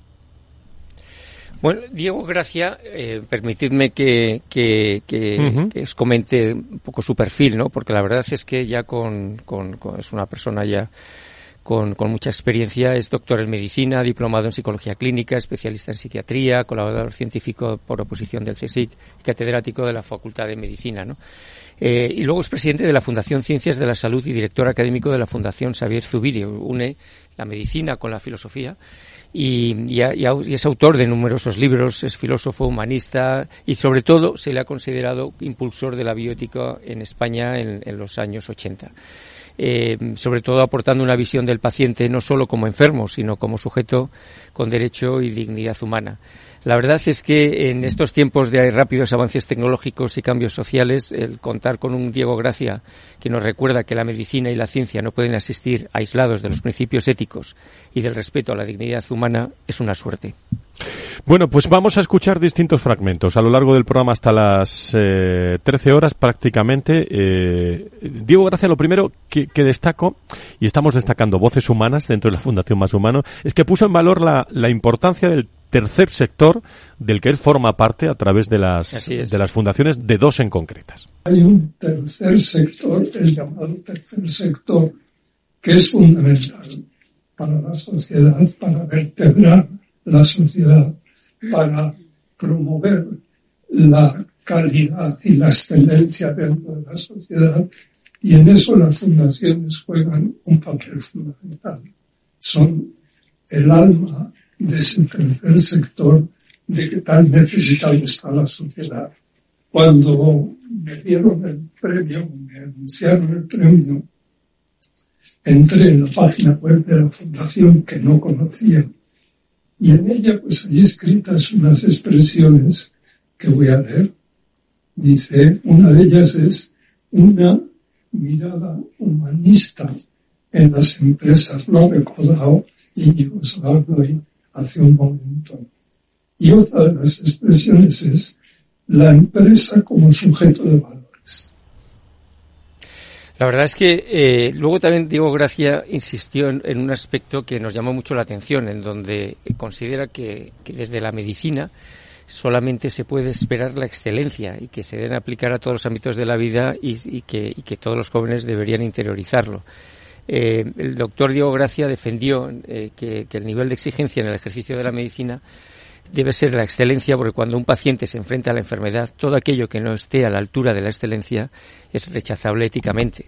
F: Bueno, Diego Gracia, eh, permitidme que, que, que, uh-huh. que os comente un poco su perfil, ¿no? Porque la verdad es que ya con, con, con es una persona ya con, con mucha experiencia, es doctor en medicina, diplomado en psicología clínica, especialista en psiquiatría, colaborador científico por oposición del CSIC y catedrático de la Facultad de Medicina, ¿no? Eh, y luego es presidente de la Fundación Ciencias de la Salud y director académico de la Fundación Xavier Zubiri. Une la medicina con la filosofía. Y, y, y es autor de numerosos libros, es filósofo, humanista y sobre todo se le ha considerado impulsor de la bioética en España en, en los años ochenta. Eh, sobre todo aportando una visión del paciente no solo como enfermo, sino como sujeto con derecho y dignidad humana. La verdad es que en estos tiempos de rápidos avances tecnológicos y cambios sociales, el contar con un Diego Gracia que nos recuerda que la medicina y la ciencia no pueden existir aislados de los principios éticos y del respeto a la dignidad humana es una suerte.
B: Bueno, pues vamos a escuchar distintos fragmentos a lo largo del programa hasta las eh, trece horas prácticamente. Eh, Diego Gracia, lo primero que, que destaco, y estamos destacando voces humanas dentro de la Fundación Más Humano, es que puso en valor la, la importancia del tercer sector del que él forma parte a través de las, de las fundaciones, de dos en concretas.
M: Hay un tercer sector, el llamado tercer sector, que es fundamental para la sociedad, para vertebrar la sociedad, para promover la calidad y la excelencia dentro de la sociedad, y en eso las fundaciones juegan un papel fundamental. Son el alma de ese tercer sector de que tan necesitada está la sociedad. Cuando me dieron el premio, me anunciaron el premio, entré en la página web de la Fundación que no conocía y en ella pues hay escritas unas expresiones que voy a leer. Dice, una de ellas es una mirada humanista en las empresas. Lo ha recordado Íñigo Sagardoy hace un momento. Y otra de las expresiones es la empresa como sujeto de valores.
F: La verdad es que eh, luego también Diego Gracia insistió en, en un aspecto que nos llamó mucho la atención, en donde considera que, que desde la medicina solamente se puede esperar la excelencia y que se deben aplicar a todos los ámbitos de la vida y, y, que, y que todos los jóvenes deberían interiorizarlo. Eh, el doctor Diego Gracia defendió eh, que, que el nivel de exigencia en el ejercicio de la medicina debe ser la excelencia, porque cuando un paciente se enfrenta a la enfermedad, todo aquello que no esté a la altura de la excelencia es rechazable éticamente.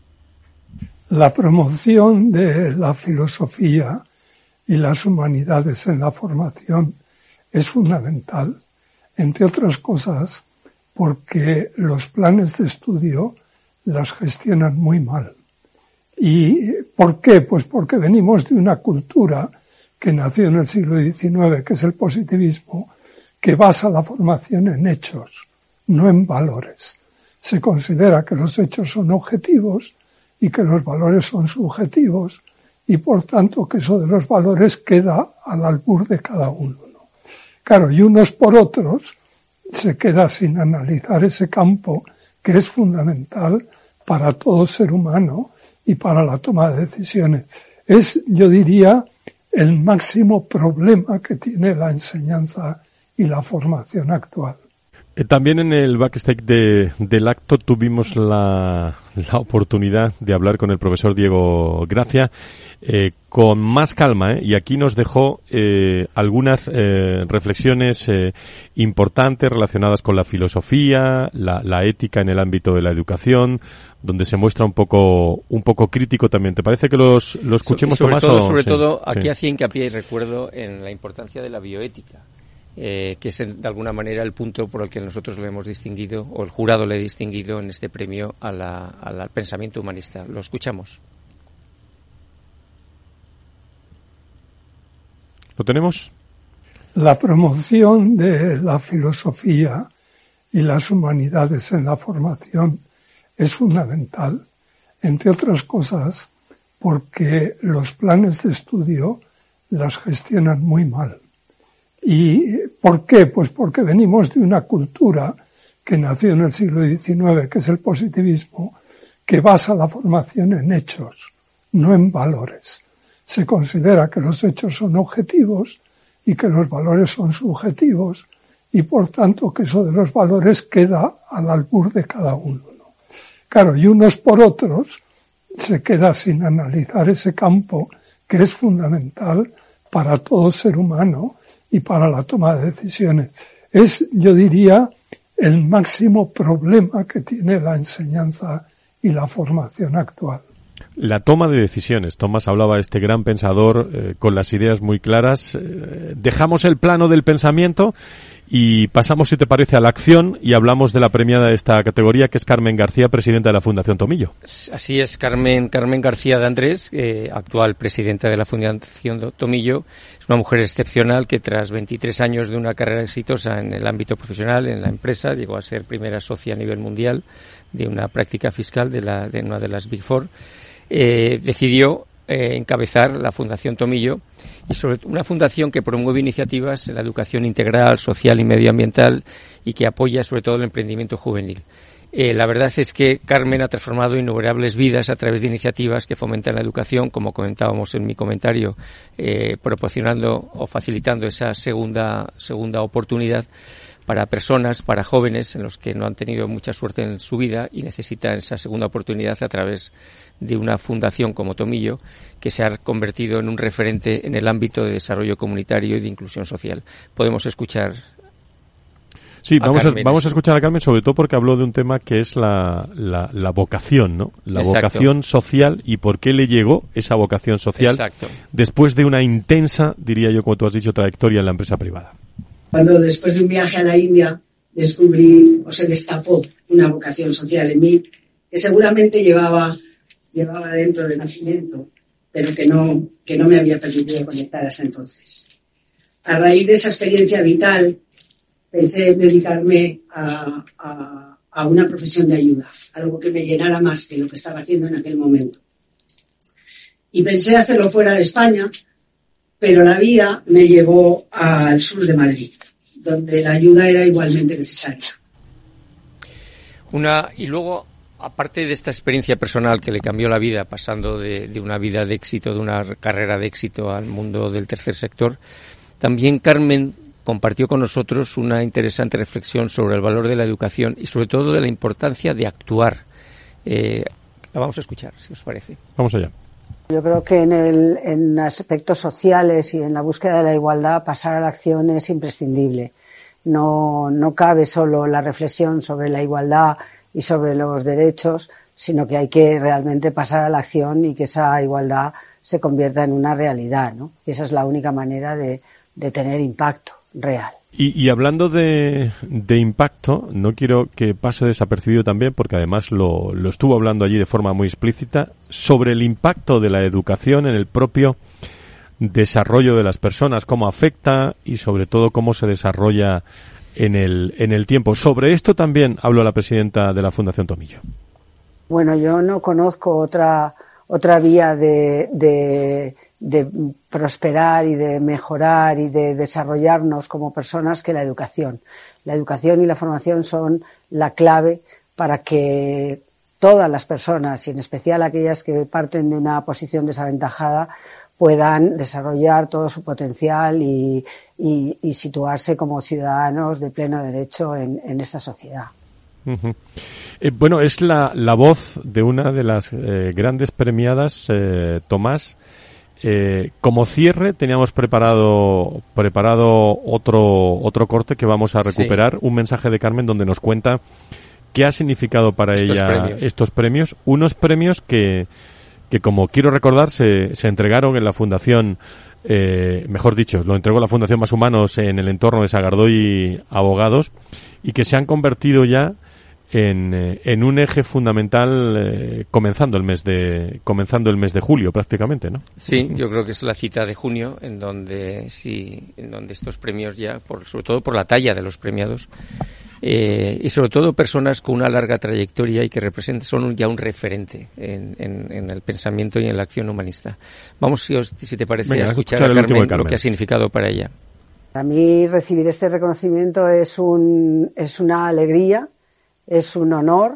M: La promoción de la filosofía y las humanidades en la formación es fundamental, entre otras cosas, porque los planes de estudio las gestionan muy mal. ¿Y por qué? Pues porque venimos de una cultura que nació en el siglo diecinueve, que es el positivismo, que basa la formación en hechos, no en valores. Se considera que los hechos son objetivos y que los valores son subjetivos, y por tanto que eso de los valores queda al albur de cada uno, ¿no? Claro, y unos por otros se queda sin analizar ese campo que es fundamental para todo ser humano y para la toma de decisiones. Es, yo diría, el máximo problema que tiene la enseñanza y la formación actual.
B: Eh, también en el backstage de, del acto tuvimos la, la oportunidad de hablar con el profesor Diego Gracia eh, con más calma, ¿eh? Y aquí nos dejó eh, algunas eh, reflexiones eh, importantes relacionadas con la filosofía, la, la ética en el ámbito de la educación, donde se muestra un poco un poco crítico también. ¿Te parece que los lo escuchemos,
F: sobre
B: Tomás?
F: Todo,
B: o...
F: sobre
B: sí,
F: todo, aquí
B: sí.
F: hacía hincapié y recuerdo en la importancia de la bioética. Eh, que es de alguna manera el punto por el que nosotros lo hemos distinguido, o el jurado le ha distinguido en este premio a la, a la, al pensamiento humanista. Lo escuchamos.
B: ¿Lo tenemos?
M: La promoción de la filosofía y las humanidades en la formación es fundamental, entre otras cosas, porque los planes de estudio las gestionan muy mal. ¿Y por qué? Pues porque venimos de una cultura que nació en el siglo diecinueve, que es el positivismo, que basa la formación en hechos, no en valores. Se considera que los hechos son objetivos y que los valores son subjetivos, y por tanto que eso de los valores queda al albur de cada uno, ¿no? Claro, y unos por otros se queda sin analizar ese campo que es fundamental para todo ser humano y para la toma de decisiones. Es, yo diría, el máximo problema que tiene la enseñanza y la formación actual.
B: La toma de decisiones. Tomás hablaba de este gran pensador eh, con las ideas muy claras. Eh, dejamos el plano del pensamiento y pasamos, si te parece, a la acción, y hablamos de la premiada de esta categoría, que es Carmen García, presidenta de la Fundación Tomillo.
F: Así es, Carmen Carmen García de Andrés, eh, actual presidenta de la Fundación Tomillo. Es una mujer excepcional que, tras veintitrés años de una carrera exitosa en el ámbito profesional, en la empresa, llegó a ser primera socia a nivel mundial de una práctica fiscal de, la, de una de las Big Four. Eh, decidió eh, encabezar la Fundación Tomillo, y sobre una fundación que promueve iniciativas en la educación integral, social y medioambiental, y que apoya sobre todo el emprendimiento juvenil. Eh, la verdad es que Carmen ha transformado innumerables vidas a través de iniciativas que fomentan la educación, como comentábamos en mi comentario, eh, proporcionando o facilitando esa segunda segunda oportunidad para personas, para jóvenes en los que no han tenido mucha suerte en su vida y necesitan esa segunda oportunidad a través de una fundación como Tomillo, que se ha convertido en un referente en el ámbito de desarrollo comunitario y de inclusión social. Podemos escuchar
B: Sí,
F: a
B: vamos a,
F: Carmen,
B: vamos a escuchar a Carmen, sobre todo porque habló de un tema que es la, la, la vocación, ¿no? La
F: Exacto.
B: vocación social, y por qué le llegó esa vocación social.
F: Exacto.
B: Después de una intensa, diría yo, como tú has dicho, trayectoria en la empresa privada.
N: Cuando después de un viaje a la India descubrí o se destapó una vocación social en mí, que seguramente llevaba llevaba dentro de nacimiento, pero que no, que no me había permitido conectar hasta entonces. A raíz de esa experiencia vital, pensé en dedicarme a, a, a una profesión de ayuda, algo que me llenara más que lo que estaba haciendo en aquel momento. Y pensé hacerlo fuera de España, pero la vía me llevó al sur de Madrid, donde la ayuda era igualmente necesaria.
F: Una, y luego, aparte de esta experiencia personal que le cambió la vida, pasando de, de una vida de éxito, de una carrera de éxito al mundo del tercer sector, también Carmen compartió con nosotros una interesante reflexión sobre el valor de la educación y sobre todo de la importancia de actuar. Eh, la vamos a escuchar, si os parece.
B: Vamos allá.
O: Yo creo que en, el, en aspectos sociales y en la búsqueda de la igualdad, pasar a la acción es imprescindible. No, no cabe solo la reflexión sobre la igualdad y sobre los derechos, sino que hay que realmente pasar a la acción y que esa igualdad se convierta en una realidad, ¿no? Y esa es la única manera de, de tener impacto real.
B: Y, y hablando de, de impacto, no quiero que pase desapercibido también, porque además lo, lo estuvo hablando allí de forma muy explícita, sobre el impacto de la educación en el propio desarrollo de las personas, cómo afecta y sobre todo cómo se desarrolla en el, en el tiempo. Sobre esto también habló la presidenta de la Fundación Tomillo.
O: Bueno, yo no conozco otra, otra vía de, de de prosperar y de mejorar y de desarrollarnos como personas que la educación. La educación y la formación son la clave para que todas las personas, y en especial aquellas que parten de una posición desaventajada, puedan desarrollar todo su potencial y, y, y situarse como ciudadanos de pleno derecho en, en esta sociedad.
B: Uh-huh. Eh, bueno, es la, la voz de una de las eh, grandes premiadas, eh, Tomás. Eh, como cierre teníamos preparado preparado otro otro corte que vamos a recuperar, sí. Un mensaje de Carmen donde nos cuenta qué ha significado para estos ella premios. estos premios, unos premios que que como quiero recordar se, se entregaron en la Fundación, eh, mejor dicho, lo entregó la Fundación Más Humanos en el entorno de Sagardoy Abogados y que se han convertido ya en, en un eje fundamental eh, comenzando el mes de comenzando el mes de julio prácticamente, ¿no?
F: Sí, yo creo que es la cita de junio en donde sí, en donde estos premios ya, por, sobre todo por la talla de los premiados eh, y sobre todo personas con una larga trayectoria y que representan son un, ya un referente en, en, en el pensamiento y en la acción humanista. Vamos, si, os, si te parece,
B: Venga,
F: a escuchar,
B: escuchar
F: a Carmen,
B: Carmen
F: lo que ha significado para ella.
O: A mí recibir este reconocimiento es un es una alegría. Es un honor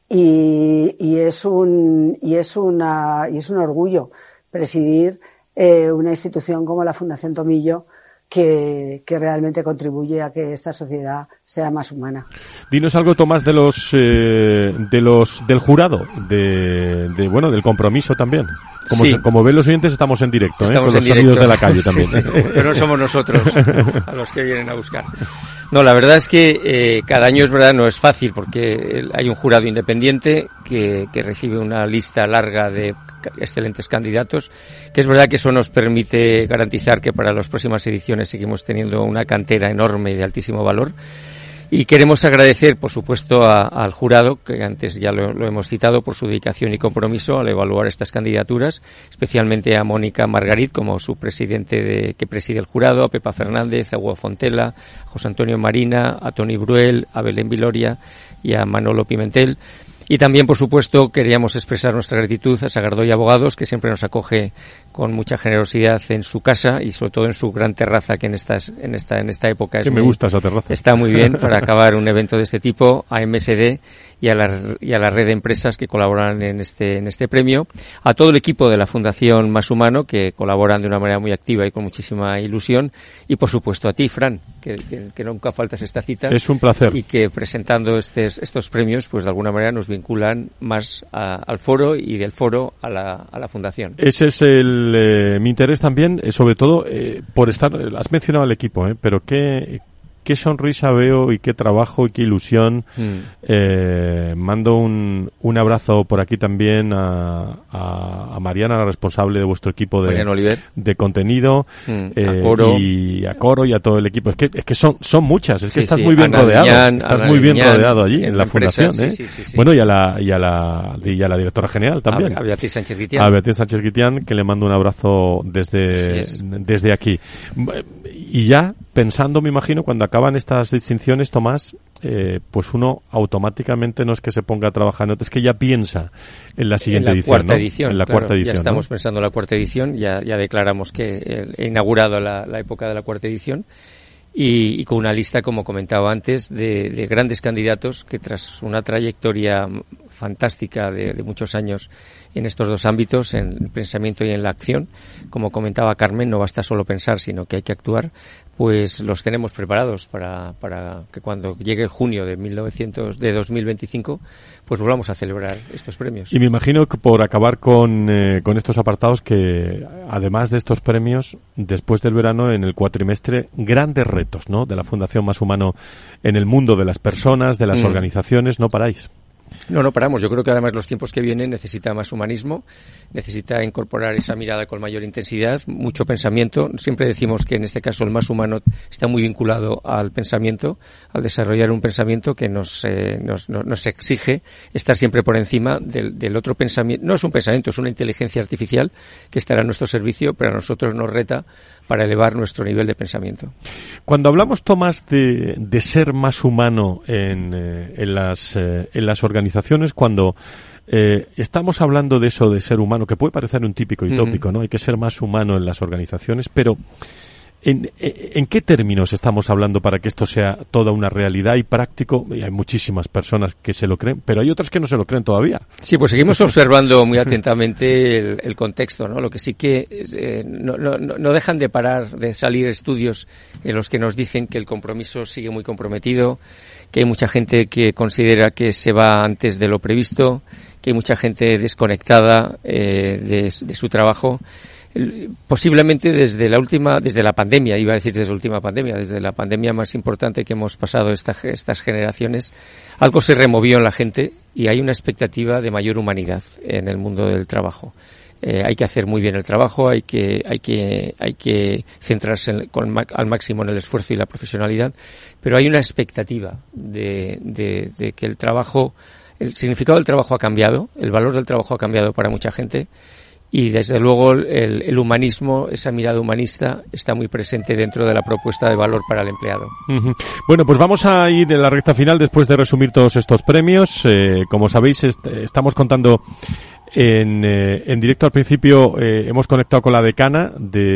O: y, y es un y es una y es un orgullo presidir eh, una institución como la Fundación Tomillo que, que realmente contribuye a que esta sociedad sea más humana.
B: Dinos algo, Tomás, de los eh, de los del jurado, de, de bueno, del compromiso también. Como, sí. se, como ven los oyentes, estamos en directo, estamos ¿eh? Con en los directo. Sonidos de la calle también.
F: Sí, sí. Pero no somos nosotros a los que vienen a buscar. No, la verdad es que eh, cada año es verdad no es fácil porque hay un jurado independiente que, que recibe una lista larga de excelentes candidatos, que es verdad que eso nos permite garantizar que para las próximas ediciones seguimos teniendo una cantera enorme y de altísimo valor. Y queremos agradecer, por supuesto, a, al jurado, que antes ya lo, lo hemos citado, por su dedicación y compromiso al evaluar estas candidaturas, especialmente a Mónica Margarit, como su presidente de, que preside el jurado, a Pepa Fernández, a Hugo Fontela, a José Antonio Marina, a Toni Bruel, a Belén Viloria y a Manolo Pimentel. Y también, por supuesto, queríamos expresar nuestra gratitud a Sagardoy Abogados, que siempre nos acoge con mucha generosidad en su casa y sobre todo en su gran terraza, que en estas, en esta, en esta época es
B: que
F: muy,
B: me gusta esa terraza.
F: Está muy bien para acabar un evento de este tipo, a M S D y a la, y a la red de empresas que colaboran en este, en este premio, a todo el equipo de la Fundación Más Humano, que colaboran de una manera muy activa y con muchísima ilusión, y por supuesto a ti, Fran, que, que, que nunca faltas esta cita.
B: Es un placer.
F: Y que presentando estos, estos premios, pues de alguna manera nos vinculan más a, al foro y del foro a la, a la Fundación.
B: Ese es el, eh, mi interés también, eh, sobre todo, eh, por estar, has mencionado al equipo, eh, pero qué, qué sonrisa veo y qué trabajo y qué ilusión. Mm. Eh, mando un, un abrazo por aquí también a, a, a Mariana, la responsable de vuestro equipo de, de contenido, mm. eh, a Coro. y a Coro y a todo el equipo. Es que, es que son, son muchas, es sí, que estás sí. muy bien Ana rodeado, Diñán, estás Ana muy bien Diñán, rodeado allí en, en la, la fundación. Empresa, ¿eh? sí, sí, sí, sí. Bueno, y a la, y a la, y a la directora general también.
F: A, a Beatriz Sánchez Guitián.
B: A Beatriz Sánchez Guitián, que le mando un abrazo desde, desde aquí. Y ya pensando, me imagino, cuando acaban estas distinciones, Tomás, eh, pues uno automáticamente no es que se ponga a trabajar, no, es que ya piensa en la siguiente
F: en la
B: edición,
F: cuarta
B: ¿no?
F: edición,
B: en la
F: claro,
B: cuarta edición,
F: ya estamos
B: ¿no?
F: pensando en la cuarta edición, ya, ya declaramos que he inaugurado la, la época de la cuarta edición. Y, y con una lista, como comentaba antes, de, de grandes candidatos que tras una trayectoria fantástica de, de muchos años en estos dos ámbitos, en el pensamiento y en la acción, como comentaba Carmen, no basta solo pensar, sino que hay que actuar, pues los tenemos preparados para, para que cuando llegue junio de mil novecientos, de dos mil veinticinco, pues volvamos a celebrar estos premios.
B: Y me imagino que por acabar con, eh, con estos apartados, que además de estos premios, después del verano, en el cuatrimestre, grandes retos, ¿no?, de la Fundación Más Humano en el mundo de las personas, de las mm. organizaciones, no paráis.
F: No, no paramos. Yo creo que además los tiempos que vienen necesita más humanismo, necesita incorporar esa mirada con mayor intensidad, mucho pensamiento. Siempre decimos que en este caso el más humano está muy vinculado al pensamiento, al desarrollar un pensamiento que nos, eh, nos, nos exige estar siempre por encima del, del otro pensamiento. No es un pensamiento, es una inteligencia artificial que estará a nuestro servicio, pero a nosotros nos reta para elevar nuestro nivel de pensamiento.
B: Cuando hablamos, Tomás, de, de ser más humano en, eh, en, las, eh, en las organizaciones, cuando eh, estamos hablando de eso de ser humano, que puede parecer un típico y tópico, uh-huh. ¿no? Hay que ser más humano en las organizaciones, pero ¿En, ¿en qué términos estamos hablando para que esto sea toda una realidad y práctico? Y hay muchísimas personas que se lo creen, pero hay otras que no se lo creen todavía.
F: Sí, pues seguimos observando muy atentamente el, el contexto, ¿no? Lo que sí que eh, no, no, no dejan de parar de salir estudios en los que nos dicen que el compromiso sigue muy comprometido, que hay mucha gente que considera que se va antes de lo previsto, que hay mucha gente desconectada eh, de, de su trabajo. Posiblemente desde la última, desde la pandemia, iba a decir desde la última pandemia, desde la pandemia más importante que hemos pasado esta, estas generaciones, algo se removió en la gente y hay una expectativa de mayor humanidad en el mundo del trabajo. Eh, hay que hacer muy bien el trabajo, hay que, hay que, hay que centrarse en, con, al máximo en el esfuerzo y la profesionalidad, pero hay una expectativa de, de, de que el trabajo, el significado del trabajo ha cambiado, el valor del trabajo ha cambiado para mucha gente. Y desde luego el, el humanismo, esa mirada humanista, está muy presente dentro de la propuesta de valor para el empleado.
B: Uh-huh. Bueno, pues vamos a ir en la recta final después de resumir todos estos premios. Eh, como sabéis, est- estamos contando en, eh, en directo al principio, eh, hemos conectado con la decana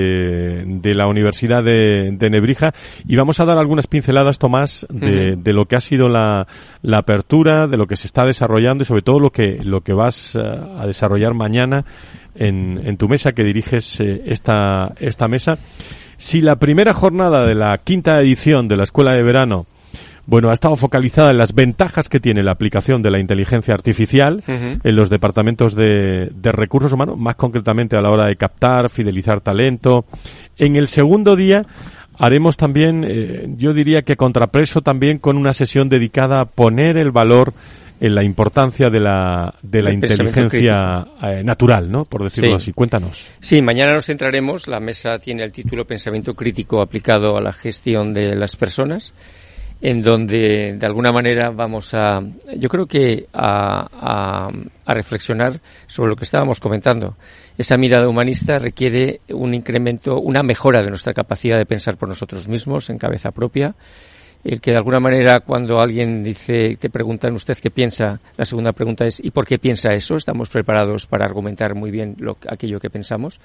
B: de, de la Universidad de, de Nebrija y vamos a dar algunas pinceladas, Tomás, de, uh-huh. de lo que ha sido la, la apertura, de lo que se está desarrollando y sobre todo lo que, lo que vas uh, a desarrollar mañana en, en tu mesa, que diriges eh, esta, esta mesa. Si la primera jornada de la quinta edición de la Escuela de Verano, bueno, ha estado focalizada en las ventajas que tiene la aplicación de la inteligencia artificial uh-huh. en los departamentos de, de recursos humanos, más concretamente a la hora de captar, fidelizar talento. En el segundo día haremos también, eh, yo diría que contrapeso también con una sesión dedicada a poner el valor en la importancia de la de la inteligencia eh, natural, ¿no? Por decirlo sí. así. Cuéntanos.
F: Sí, mañana nos centraremos. La mesa tiene el título Pensamiento crítico aplicado a la gestión de las personas, en donde de alguna manera vamos a, yo creo que a, a, a reflexionar sobre lo que estábamos comentando. Esa mirada humanista requiere un incremento, una mejora de nuestra capacidad de pensar por nosotros mismos en cabeza propia. El que de alguna manera cuando alguien dice, te preguntan usted qué piensa, la segunda pregunta es ¿y por qué piensa eso? Estamos preparados para argumentar muy bien lo, aquello que pensamos.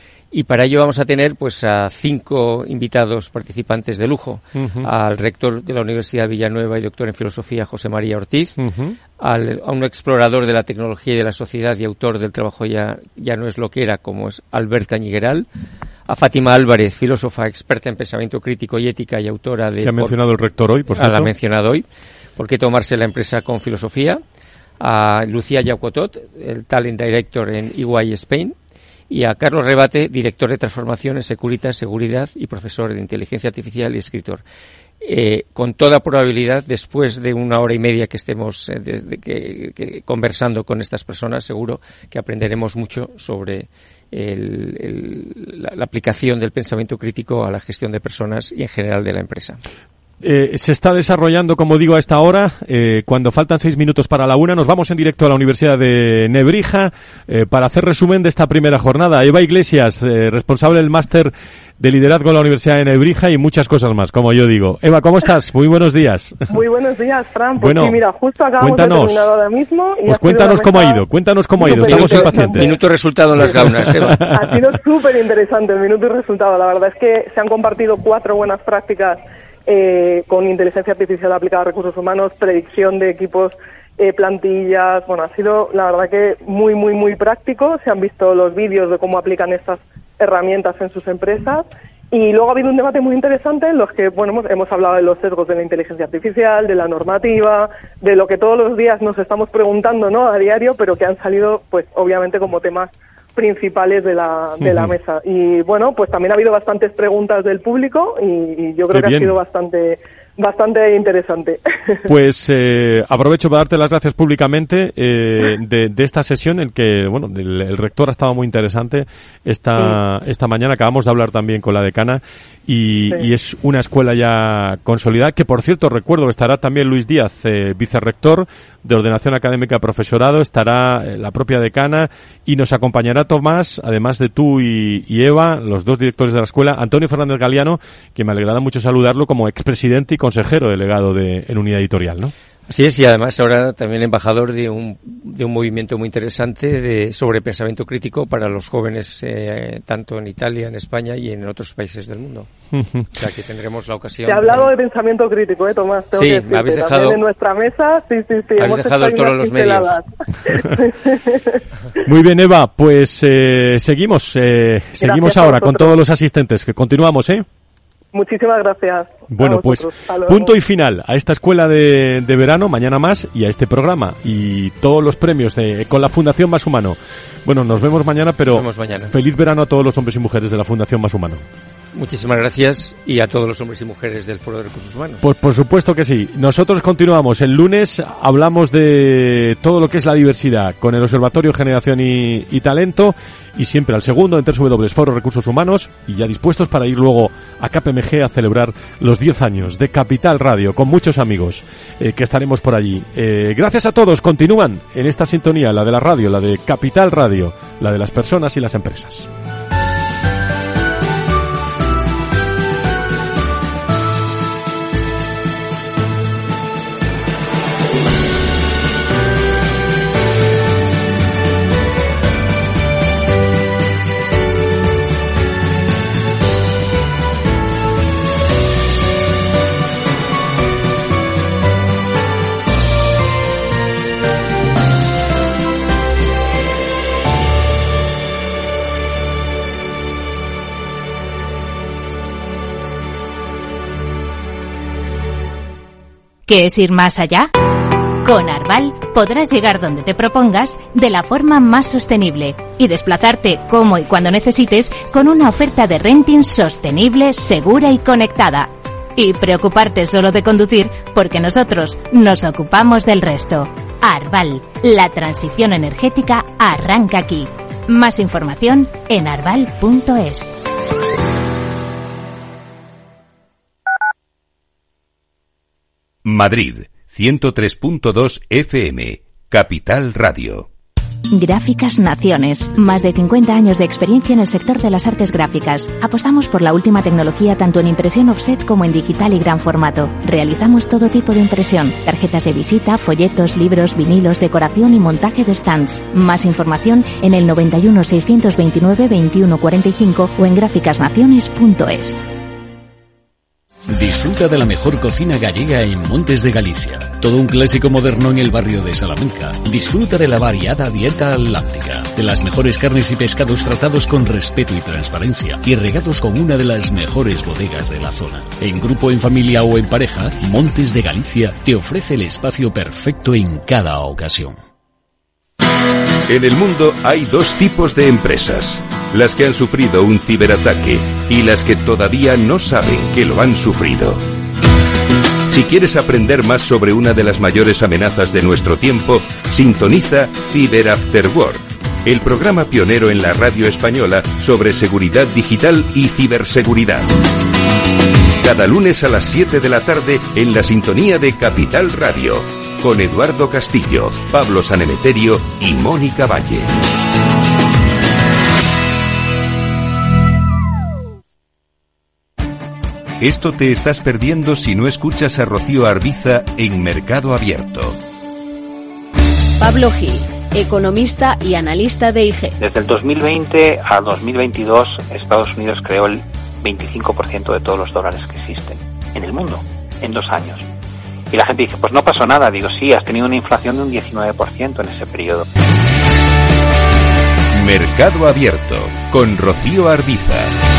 F: Y para ello vamos a tener pues a cinco invitados participantes de lujo. Uh-huh. Al rector de la Universidad de Villanueva y doctor en filosofía, José María Ortiz, uh-huh. al, a un explorador de la tecnología y de la sociedad y autor del trabajo ya, ya no es lo que era, como es Albert Cañigueral, a Fátima Álvarez, filósofa experta en pensamiento crítico y ética y autora de...
B: ¿Que ha mencionado el rector hoy, por cierto?
F: La ha mencionado hoy. ¿Por qué tomarse la empresa con filosofía? A Lucía Yaucotot, el Talent Director en E Y Spain. Y a Carlos Rebate, director de transformación en Securitas, seguridad y profesor de inteligencia artificial y escritor. eh, con toda probabilidad, después de una hora y media que estemos eh, de, de que, que conversando con estas personas, seguro que aprenderemos mucho sobre el, el, la, la aplicación del pensamiento crítico a la gestión de personas y en general de la empresa.
B: Eh, se está desarrollando, como digo, a esta hora, eh, cuando faltan seis minutos para la una, nos vamos en directo a la Universidad de Nebrija eh, para hacer resumen de esta primera jornada. Eva Iglesias, eh, responsable del máster de liderazgo en la Universidad de Nebrija y muchas cosas más, como yo digo. Eva, ¿cómo estás? Muy buenos días.
P: Muy buenos días, Fran. Pues
B: bueno,
P: sí, mira, justo acabamos
B: cuéntanos.
P: de terminar ahora mismo. Y
B: pues cuéntanos cómo ha ido, cuéntanos cómo ha ido, estamos
F: minuto,
B: impacientes.
F: Minuto resultado en las gaunas, Eva.
P: Ha sido súper interesante el minuto y resultado. La verdad es que se han compartido cuatro buenas prácticas eh, con inteligencia artificial aplicada a recursos humanos, predicción de equipos, eh, plantillas. Bueno, ha sido la verdad que muy, muy, muy práctico. Se han visto los vídeos de cómo aplican estas herramientas en sus empresas. Y luego ha habido un debate muy interesante en los que, bueno, hemos, hemos hablado de los sesgos de la inteligencia artificial, de la normativa, de lo que todos los días nos estamos preguntando, ¿no?, a diario, pero que han salido, pues, obviamente como temas principales de la, de uh-huh. la mesa. Y, bueno, pues también ha habido bastantes preguntas del público y, y yo creo Qué que bien. ha sido bastante... Bastante interesante.
B: Pues eh, aprovecho para darte las gracias públicamente eh, de, de esta sesión en que, bueno, el, el rector ha estado muy interesante esta, sí. esta mañana. Acabamos de hablar también con la decana y, sí. y es una escuela ya consolidada que, por cierto, recuerdo que estará también Luis Díaz, eh, vicerrector de Ordenación Académica Profesorado, estará eh, la propia decana y nos acompañará Tomás, además de tú y, y Eva, los dos directores de la escuela, Antonio Fernández Galiano, que me alegrará mucho saludarlo como expresidente y consejero delegado de en Unidad Editorial, ¿no?
F: Así es, y además ahora también embajador de un de un movimiento muy interesante de sobre pensamiento crítico para los jóvenes, eh, tanto en Italia, en España y en otros países del mundo. Uh-huh. O sea que tendremos la ocasión.
P: Te he hablado de, de pensamiento crítico, ¿eh, Tomás? Tengo
F: sí,
P: que
F: me habéis dejado.
P: También en nuestra mesa, sí, sí, sí.
F: Me habéis dejado el toro a los medios.
B: Muy bien, Eva, pues eh, seguimos, eh, seguimos ahora con todos los asistentes, que continuamos, ¿eh?
P: Muchísimas gracias.
B: Bueno, pues punto y final a esta escuela de, de verano, mañana más, y a este programa y todos los premios de, con la Fundación Más Humano. Bueno, nos vemos mañana, pero
F: nos vemos mañana.
B: Feliz verano a todos los hombres y mujeres de la Fundación Más Humano.
F: Muchísimas gracias y a todos los hombres y mujeres del Foro de Recursos Humanos.
B: Pues por supuesto que sí. Nosotros continuamos. El lunes hablamos de todo lo que es la diversidad con el Observatorio Generación y, y Talento y siempre al segundo en doble u doble u doble u punto foro recursos humanos y ya dispuestos para ir luego a K P M G a celebrar los diez años de Capital Radio con muchos amigos eh, que estaremos por allí. Eh, gracias a todos. Continúan en esta sintonía, la de la radio, la de Capital Radio, la de las personas y las empresas.
E: ¿Qué es ir más allá? Con Arval podrás llegar donde te propongas de la forma más sostenible y desplazarte como y cuando necesites con una oferta de renting sostenible, segura y conectada. Y preocuparte solo de conducir porque nosotros nos ocupamos del resto. Arval, la transición energética arranca aquí. Más información en arval punto es.
A: Madrid, ciento tres punto dos F M, Capital Radio.
E: Gráficas Naciones. Más de cincuenta años de experiencia en el sector de las artes gráficas. Apostamos por la última tecnología tanto en impresión offset como en digital y gran formato. Realizamos todo tipo de impresión. Tarjetas de visita, folletos, libros, vinilos, decoración y montaje de stands. Más información en el noventa y uno, seiscientos veintinueve, veintiuno cuarenta y cinco o en gráficas naciones punto es.
K: Disfruta de la mejor cocina gallega en Montes de Galicia. Todo un clásico moderno en el barrio de Salamanca. Disfruta de la variada dieta láctica, de las mejores carnes y pescados tratados con respeto y transparencia y regados con una de las mejores bodegas de la zona. En grupo, en familia o en pareja, Montes de Galicia te ofrece el espacio perfecto en cada ocasión.
A: En el mundo hay dos tipos de empresas, las que han sufrido un ciberataque y las que todavía no saben que lo han sufrido. Si quieres aprender más sobre una de las mayores amenazas de nuestro tiempo, sintoniza Cyber After Work, el programa pionero en la radio española sobre seguridad digital y ciberseguridad. Cada lunes a las siete de la tarde en la sintonía de Capital Radio, con Eduardo Castillo, Pablo Sanemeterio y Mónica Valle. Esto te estás perdiendo si no escuchas a Rocío Arbiza en Mercado Abierto.
Q: Pablo Gil, economista y analista de I G.
R: Desde el dos mil veinte a dos mil veintidós, Estados Unidos creó el veinticinco por ciento de todos los dólares que existen en el mundo, en dos años. Y la gente dice, pues no pasó nada. Digo, sí, has tenido una inflación de un diecinueve por ciento en ese periodo.
A: Mercado Abierto, con Rocío Arbiza.